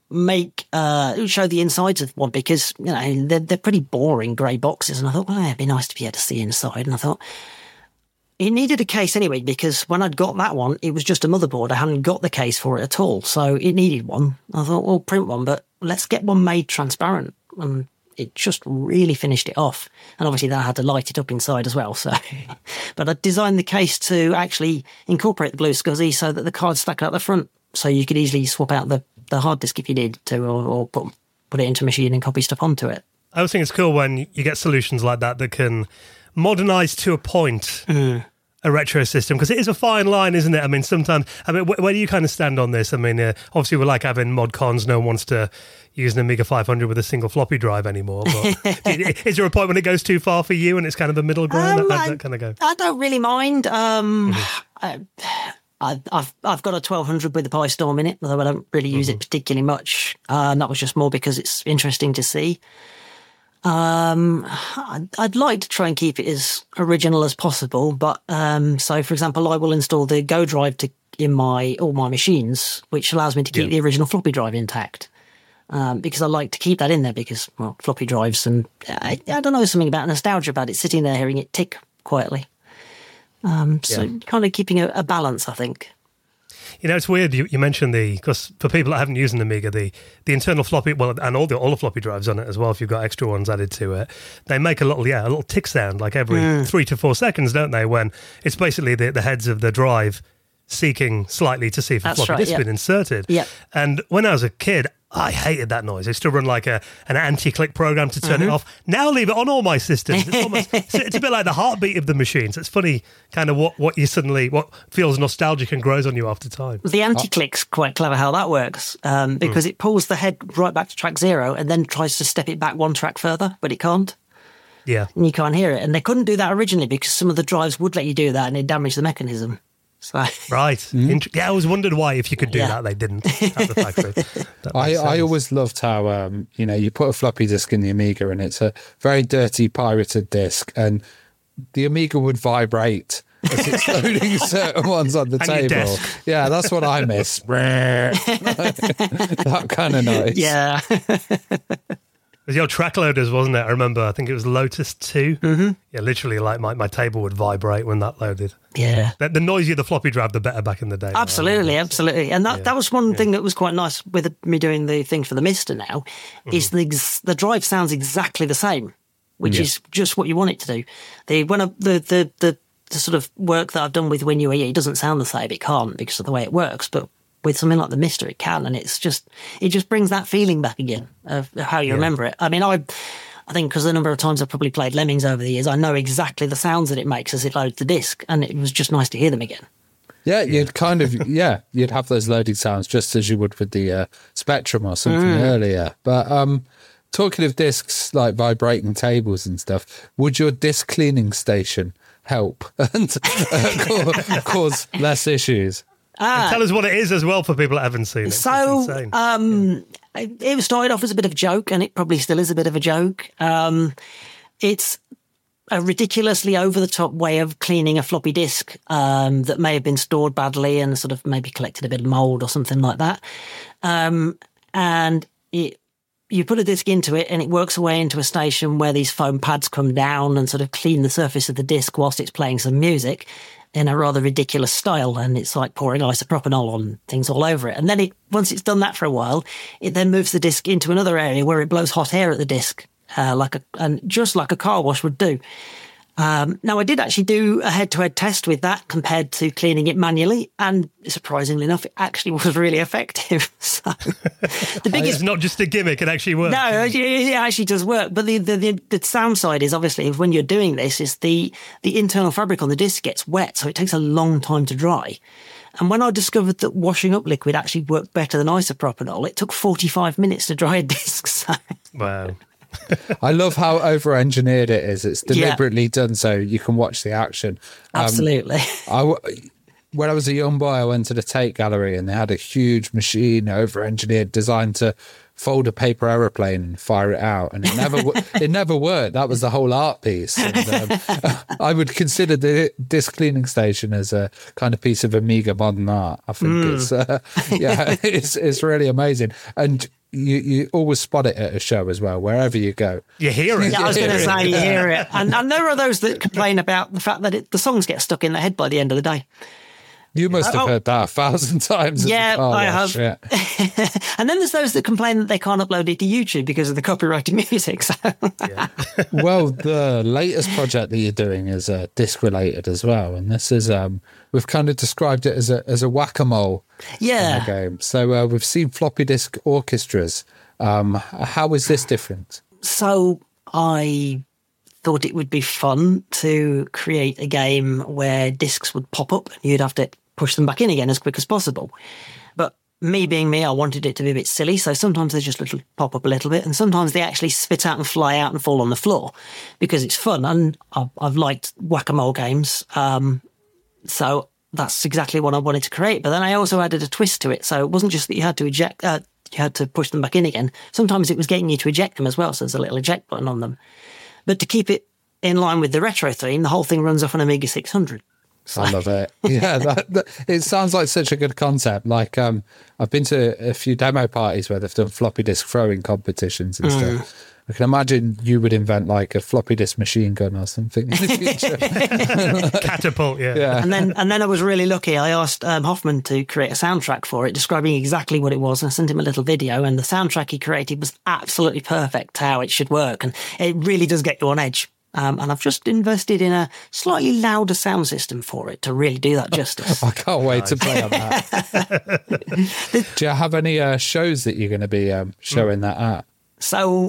show the insides of one, because they're pretty boring grey boxes, and I thought, well, it'd be nice to be able to see inside. And I thought, It needed a case anyway, because when I'd got that one, it was just a motherboard. I hadn't got the case for it at all. So it needed one. I thought, well, print one, but let's get one made transparent. And it just really finished it off. And obviously then I had to light it up inside as well. So, but I designed the case to actually incorporate the blue SCSI so that the card stuck out the front. So you could easily swap out the hard disk if you need to, or put it into a machine and copy stuff onto it. I always think it's cool when you get solutions like that can modernize to a point a retro system, because it is a fine line, isn't it? I mean, sometimes, where do you kind of stand on this? I mean, obviously we like having mod cons. No one wants to use an Amiga 500 with a single floppy drive anymore. But is there a point when it goes too far for you and it's kind of the middle ground? How does that kind of go? I don't really mind. I've got a 1200 with the Pi Storm in it, although I don't really use it particularly much. That was just more because it's interesting to see. I'd like to try and keep it as original as possible, but so for example, I will install the Go drive in all my machines, which allows me to keep the original floppy drive intact. Because I like to keep that in there because, well, floppy drives, and I don't know, something about nostalgia about it, sitting there hearing it tick quietly. So kind of keeping a balance, I think. You know, it's weird. You mentioned because for people that haven't used an Amiga, the internal floppy, and all the floppy drives on it as well, if you've got extra ones added to it, they make a little tick sound like every 3 to 4 seconds, don't they? When it's basically the heads of the drive seeking slightly to see if a floppy disk has been inserted. Yep. And when I was a kid, I hated that noise. I used to run like an anti-click program to turn it off. Now I leave it on all my systems. It's a bit like the heartbeat of the machines. It's funny kind of what feels nostalgic and grows on you after time. The anti-click's quite clever how that works, because it pulls the head right back to track 0 and then tries to step it back 1 track further, but it can't. Yeah. And you can't hear it. And they couldn't do that originally because some of the drives would let you do that and it damaged the mechanism. So. Right. I always wondered why, if you could do that, they didn't at the factory. I always loved how, you put a floppy disk in the Amiga and it's a very dirty pirated disk, and the Amiga would vibrate as it's loading certain ones on the table. Yeah, that's what I miss. That kind of noise. Yeah. It was your track loaders, wasn't it? I remember, I think it was Lotus 2. Mm-hmm. Yeah, literally, like my table would vibrate when that loaded. Yeah. The noisier the floppy drive, the better back in the day. Absolutely. And that was one thing that was quite nice with me doing the thing for the Mister now, is the drive sounds exactly the same, which is just what you want it to do. The sort of work that I've done with WinUAE, it doesn't sound the same. It can't because of the way it works, but with something like the Mister, it can, and it just brings that feeling back again of how you remember it. I mean, I think because the number of times I've probably played Lemmings over the years, I know exactly the sounds that it makes as it loads the disc, and it was just nice to hear them again. Yeah, you'd kind of, you'd have those loading sounds just as you would with the Spectrum or something earlier. But talking of discs, like vibrating tables and stuff, would your disc cleaning station help and cause less issues? Tell us what it is as well for people that haven't seen it. So, it started off as a bit of a joke, and it probably still is a bit of a joke. It's a ridiculously over-the-top way of cleaning a floppy disk that may have been stored badly and sort of maybe collected a bit of mold or something like that. And you put a disk into it, and it works away into a station where these foam pads come down and sort of clean the surface of the disk whilst it's playing some music in a rather ridiculous style, and it's like pouring isopropanol on things all over it. And then once it's done that for a while, it then moves the disc into another area where it blows hot air at the disc, just like a car wash would do. Now, I did actually do a head-to-head test with that compared to cleaning it manually, and surprisingly enough, it actually was really effective. So, it's not just a gimmick; it actually works. No, it actually does work. But the sound side is obviously, when you're doing this, is the internal fabric on the disc gets wet, so it takes a long time to dry. And when I discovered that washing up liquid actually worked better than isopropanol, it took 45 minutes to dry a disc. So. Wow. I love how over-engineered it is. It's deliberately done so you can watch the action. Absolutely. when I was a young boy, I went to the Tate Gallery and they had a huge machine over-engineered designed to fold a paper aeroplane and fire it out, and it never worked. That was the whole art piece. And, I would consider the disc cleaning station as a kind of piece of Amiga modern art. I think it's really amazing, and you always spot it at a show as well, wherever you go. You hear it. Yeah, I was going to say you hear it, and there are those that complain about the fact that the songs get stuck in their head by the end of the day. You must have heard that 1,000 times. Yeah, I have. Yeah. And then there's those that complain that they can't upload it to YouTube because of the copyrighted music. So. Well, the latest project that you're doing is disc related as well, and this is we've kind of described it as a whack-a-mole game. So we've seen floppy disk orchestras. How is this different? So I thought it would be fun to create a game where discs would pop up and you'd have to push them back in again as quick as possible. But me being me, I wanted it to be a bit silly. So sometimes they just pop up a little bit, and sometimes they actually spit out and fly out and fall on the floor because it's fun. And I've liked whack-a-mole games. So that's exactly what I wanted to create. But then I also added a twist to it. So it wasn't just that you had to eject, you had to push them back in again. Sometimes it was getting you to eject them as well. So there's a little eject button on them. But to keep it in line with the retro theme, the whole thing runs off an Amiga 600. So. I love it. Yeah, it sounds like such a good concept. Like I've been to a few demo parties where they've done floppy disk throwing competitions and stuff. I can imagine you would invent like a floppy disk machine gun or something in the future. Catapult, yeah. And then I was really lucky. I asked Hoffman to create a soundtrack for it, describing exactly what it was. And I sent him a little video, and the soundtrack he created was absolutely perfect how it should work. And it really does get you on edge. And I've just invested in a slightly louder sound system for it to really do that justice. I can't wait to play on that. Do you have any shows that you're going to be showing that at? So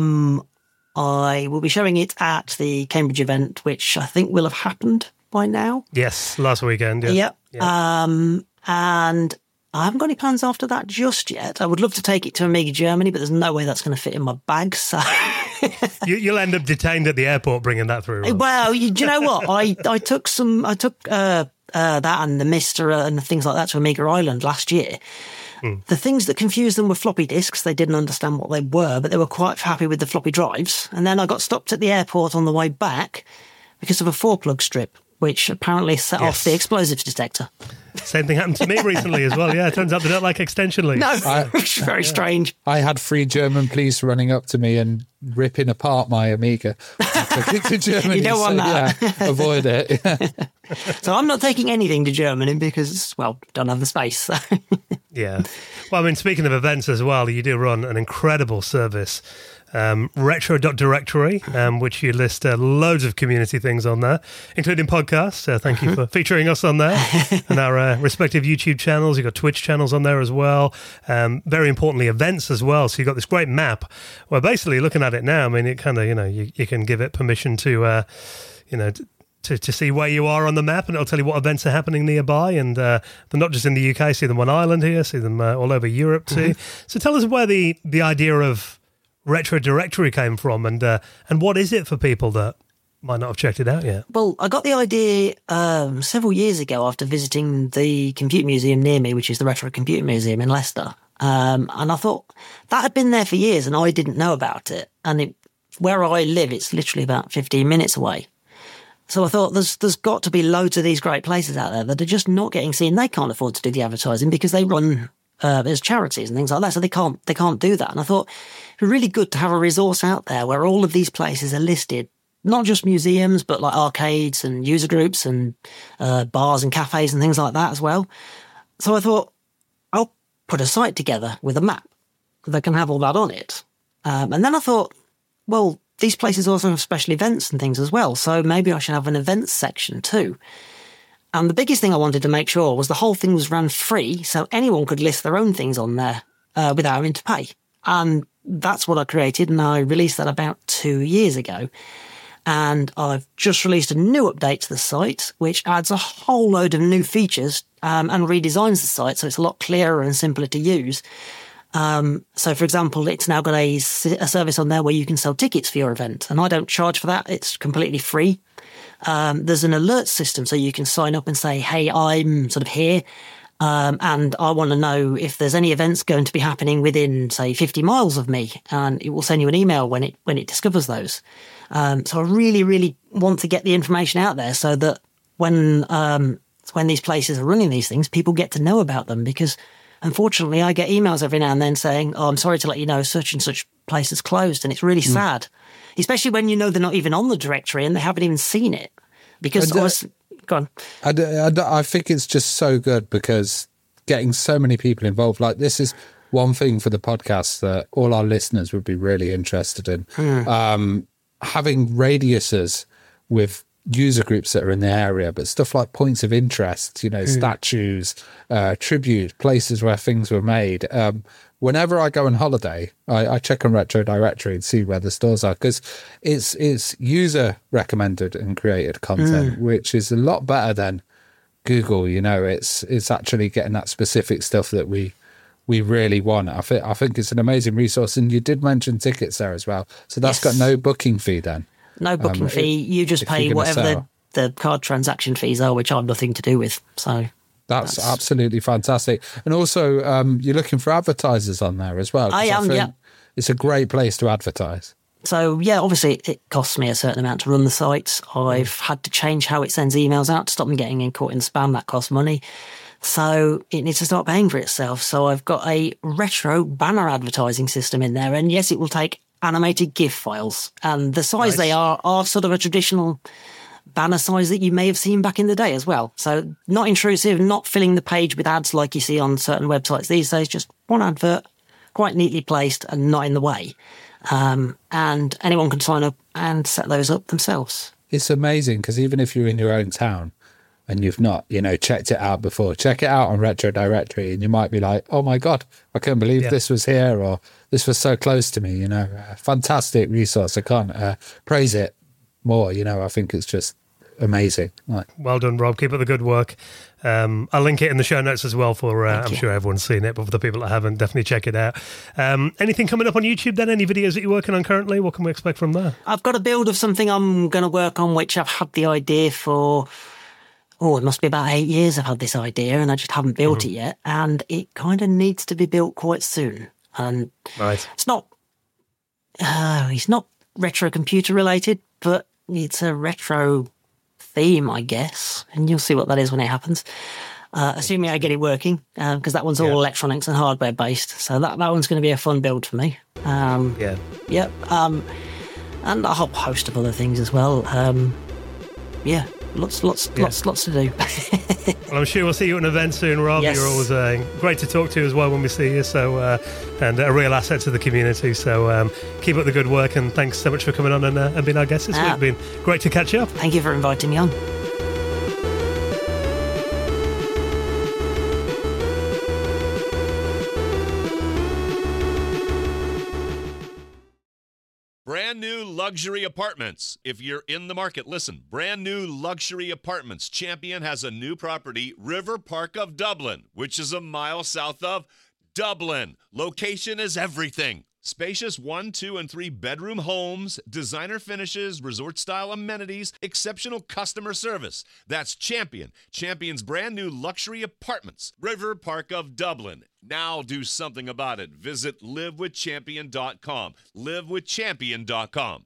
I will be showing it at the Cambridge event, which I think will have happened by now. Yes, last weekend. Yeah. And I haven't got any plans after that just yet. I would love to take it to Amiga Germany, but there's no way that's going to fit in my bag. So you'll end up detained at the airport bringing that through. Right? Well, do you know what? I took that and the Mister and things like that to Amiga Island last year. The things that confused them were floppy disks. They didn't understand what they were, but they were quite happy with the floppy drives. And then I got stopped at the airport on the way back because of a 4-plug strip, which apparently set off the explosives detector. Same thing happened to me recently as well. Yeah, it turns out they don't like extension leads. No, it's very strange. I had 3 German police running up to me and ripping apart my Amiga. I took it to Germany. You don't want that. Yeah, avoid it. So I'm not taking anything to Germany because, well, don't have the space. So. Yeah. Well, I mean, speaking of events as well, you do run an incredible service, retro.directory, which you list loads of community things on there, including podcasts. Thank you for featuring us on there and our respective YouTube channels. You've got Twitch channels on there as well. Very importantly, events as well. So you've got this great map. Well, basically, looking at it now, I mean, it kind of, you can give it permission to, to see where you are on the map, and it'll tell you what events are happening nearby. And they're not just in the UK. See them on Ireland here. See them all over Europe too. So tell us where the idea of Retro Directory came from, and what is it for people that might not have checked it out yet? Well, I got the idea several years ago after visiting the Computer Museum near me, which is the Retro Computer Museum in Leicester. And I thought that had been there for years and I didn't know about it. And where I live, it's literally about 15 minutes away. So I thought there's got to be loads of these great places out there that are just not getting seen. They can't afford to do the advertising because they run there's charities and things like that, so they can't do that. And I thought it'd be really good to have a resource out there where all of these places are listed, not just museums, but like arcades and user groups and bars and cafes and things like that as well. So I thought I'll put a site together with a map that can have all that on it. And then I thought, well, these places also have special events and things as well, so maybe I should have an events section too. And the biggest thing I wanted to make sure was the whole thing was ran free, so anyone could list their own things on there without having to pay. And that's what I created, and I released that about 2 years ago. And I've just released a new update to the site, which adds a whole load of new features and redesigns the site so it's a lot clearer and simpler to use. So, for example, it's now got a service on there where you can sell tickets for your event, and I don't charge for that. It's completely free. there's an alert system, so you can sign up and say, hey, I'm sort of here. And I want to know if there's any events going to be happening within, say, 50 miles of me, and it will send you an email when it discovers those. So I really, really want to get the information out there so that when these places are running these things, people get to know about them. Because unfortunately, I get emails every now and then saying, "Oh, I'm sorry to let you know, such and such place is closed," and it's really sad, especially when you know they're not even on the directory and they haven't even seen it. Because go on. I think it's just so good because getting so many people involved, like this is one thing for the podcast that all our listeners would be really interested in. Having radiuses with user groups that are in the area, but stuff like points of interest, statues, tribute, places where things were made. Whenever I go on holiday, I check on Retro Directory and see where the stores are, because it's user recommended and created content, which is a lot better than Google. It's actually getting that specific stuff that we really want. I think it's an amazing resource. And you did mention tickets there as well, so that's got no booking fee then. No booking fee. You just pay whatever the card transaction fees are, which I've nothing to do with. So that's absolutely fantastic. And also, you're looking for advertisers on there as well. I am, yeah. It's a great place to advertise. So, yeah, obviously it costs me a certain amount to run the site. I've had to change how it sends emails out to stop them getting caught in spam. That costs money. So it needs to start paying for itself. So I've got a retro banner advertising system in there. And yes, it will take animated GIF files. And the size they are sort of a traditional banner size that you may have seen back in the day as well. So not intrusive, not filling the page with ads like you see on certain websites these days, just one advert, quite neatly placed and not in the way. And anyone can sign up and set those up themselves. It's amazing because even if you're in your own town and you've not, checked it out before, check it out on Retro Directory and you might be like, oh my God, I can't believe this was here, or this was so close to me, fantastic resource. I can't praise it more, I think it's just amazing. Well done, Rob. Keep up the good work. I'll link it in the show notes as well for, I'm sure everyone's seen it, but for the people that haven't, definitely check it out. Anything coming up on YouTube then? Any videos that you're working on currently? What can we expect from there? I've got a build of something I'm going to work on, which I've had the idea for, it must be about 8 years I've had this idea and I just haven't built it yet. And it kind of needs to be built quite soon. And it's not retro computer related, but it's a retro theme, I guess, and you'll see what that is when it happens. Assuming I get it working, because that one's all electronics and hardware based. So that one's going to be a fun build for me. And a whole host of other things as well. Lots to do. Well, I'm sure we'll see you at an event soon, Rob. Yes. You're always great to talk to as well when we see you. So, and a real asset to the community. So keep up the good work, and thanks so much for coming on and being our guest this week. It's been great to catch up. Thank you for inviting me on. Brand new luxury apartments. If you're in the market, listen. Brand new luxury apartments. Champion has a new property, River Park of Dublin, which is a mile south of Dublin. Location is everything. Spacious 1, 2, and 3 bedroom homes, designer finishes, resort-style amenities, exceptional customer service. That's Champion. Champion's brand new luxury apartments, River Park of Dublin. Now do something about it. Visit livewithchampion.com. livewithchampion.com.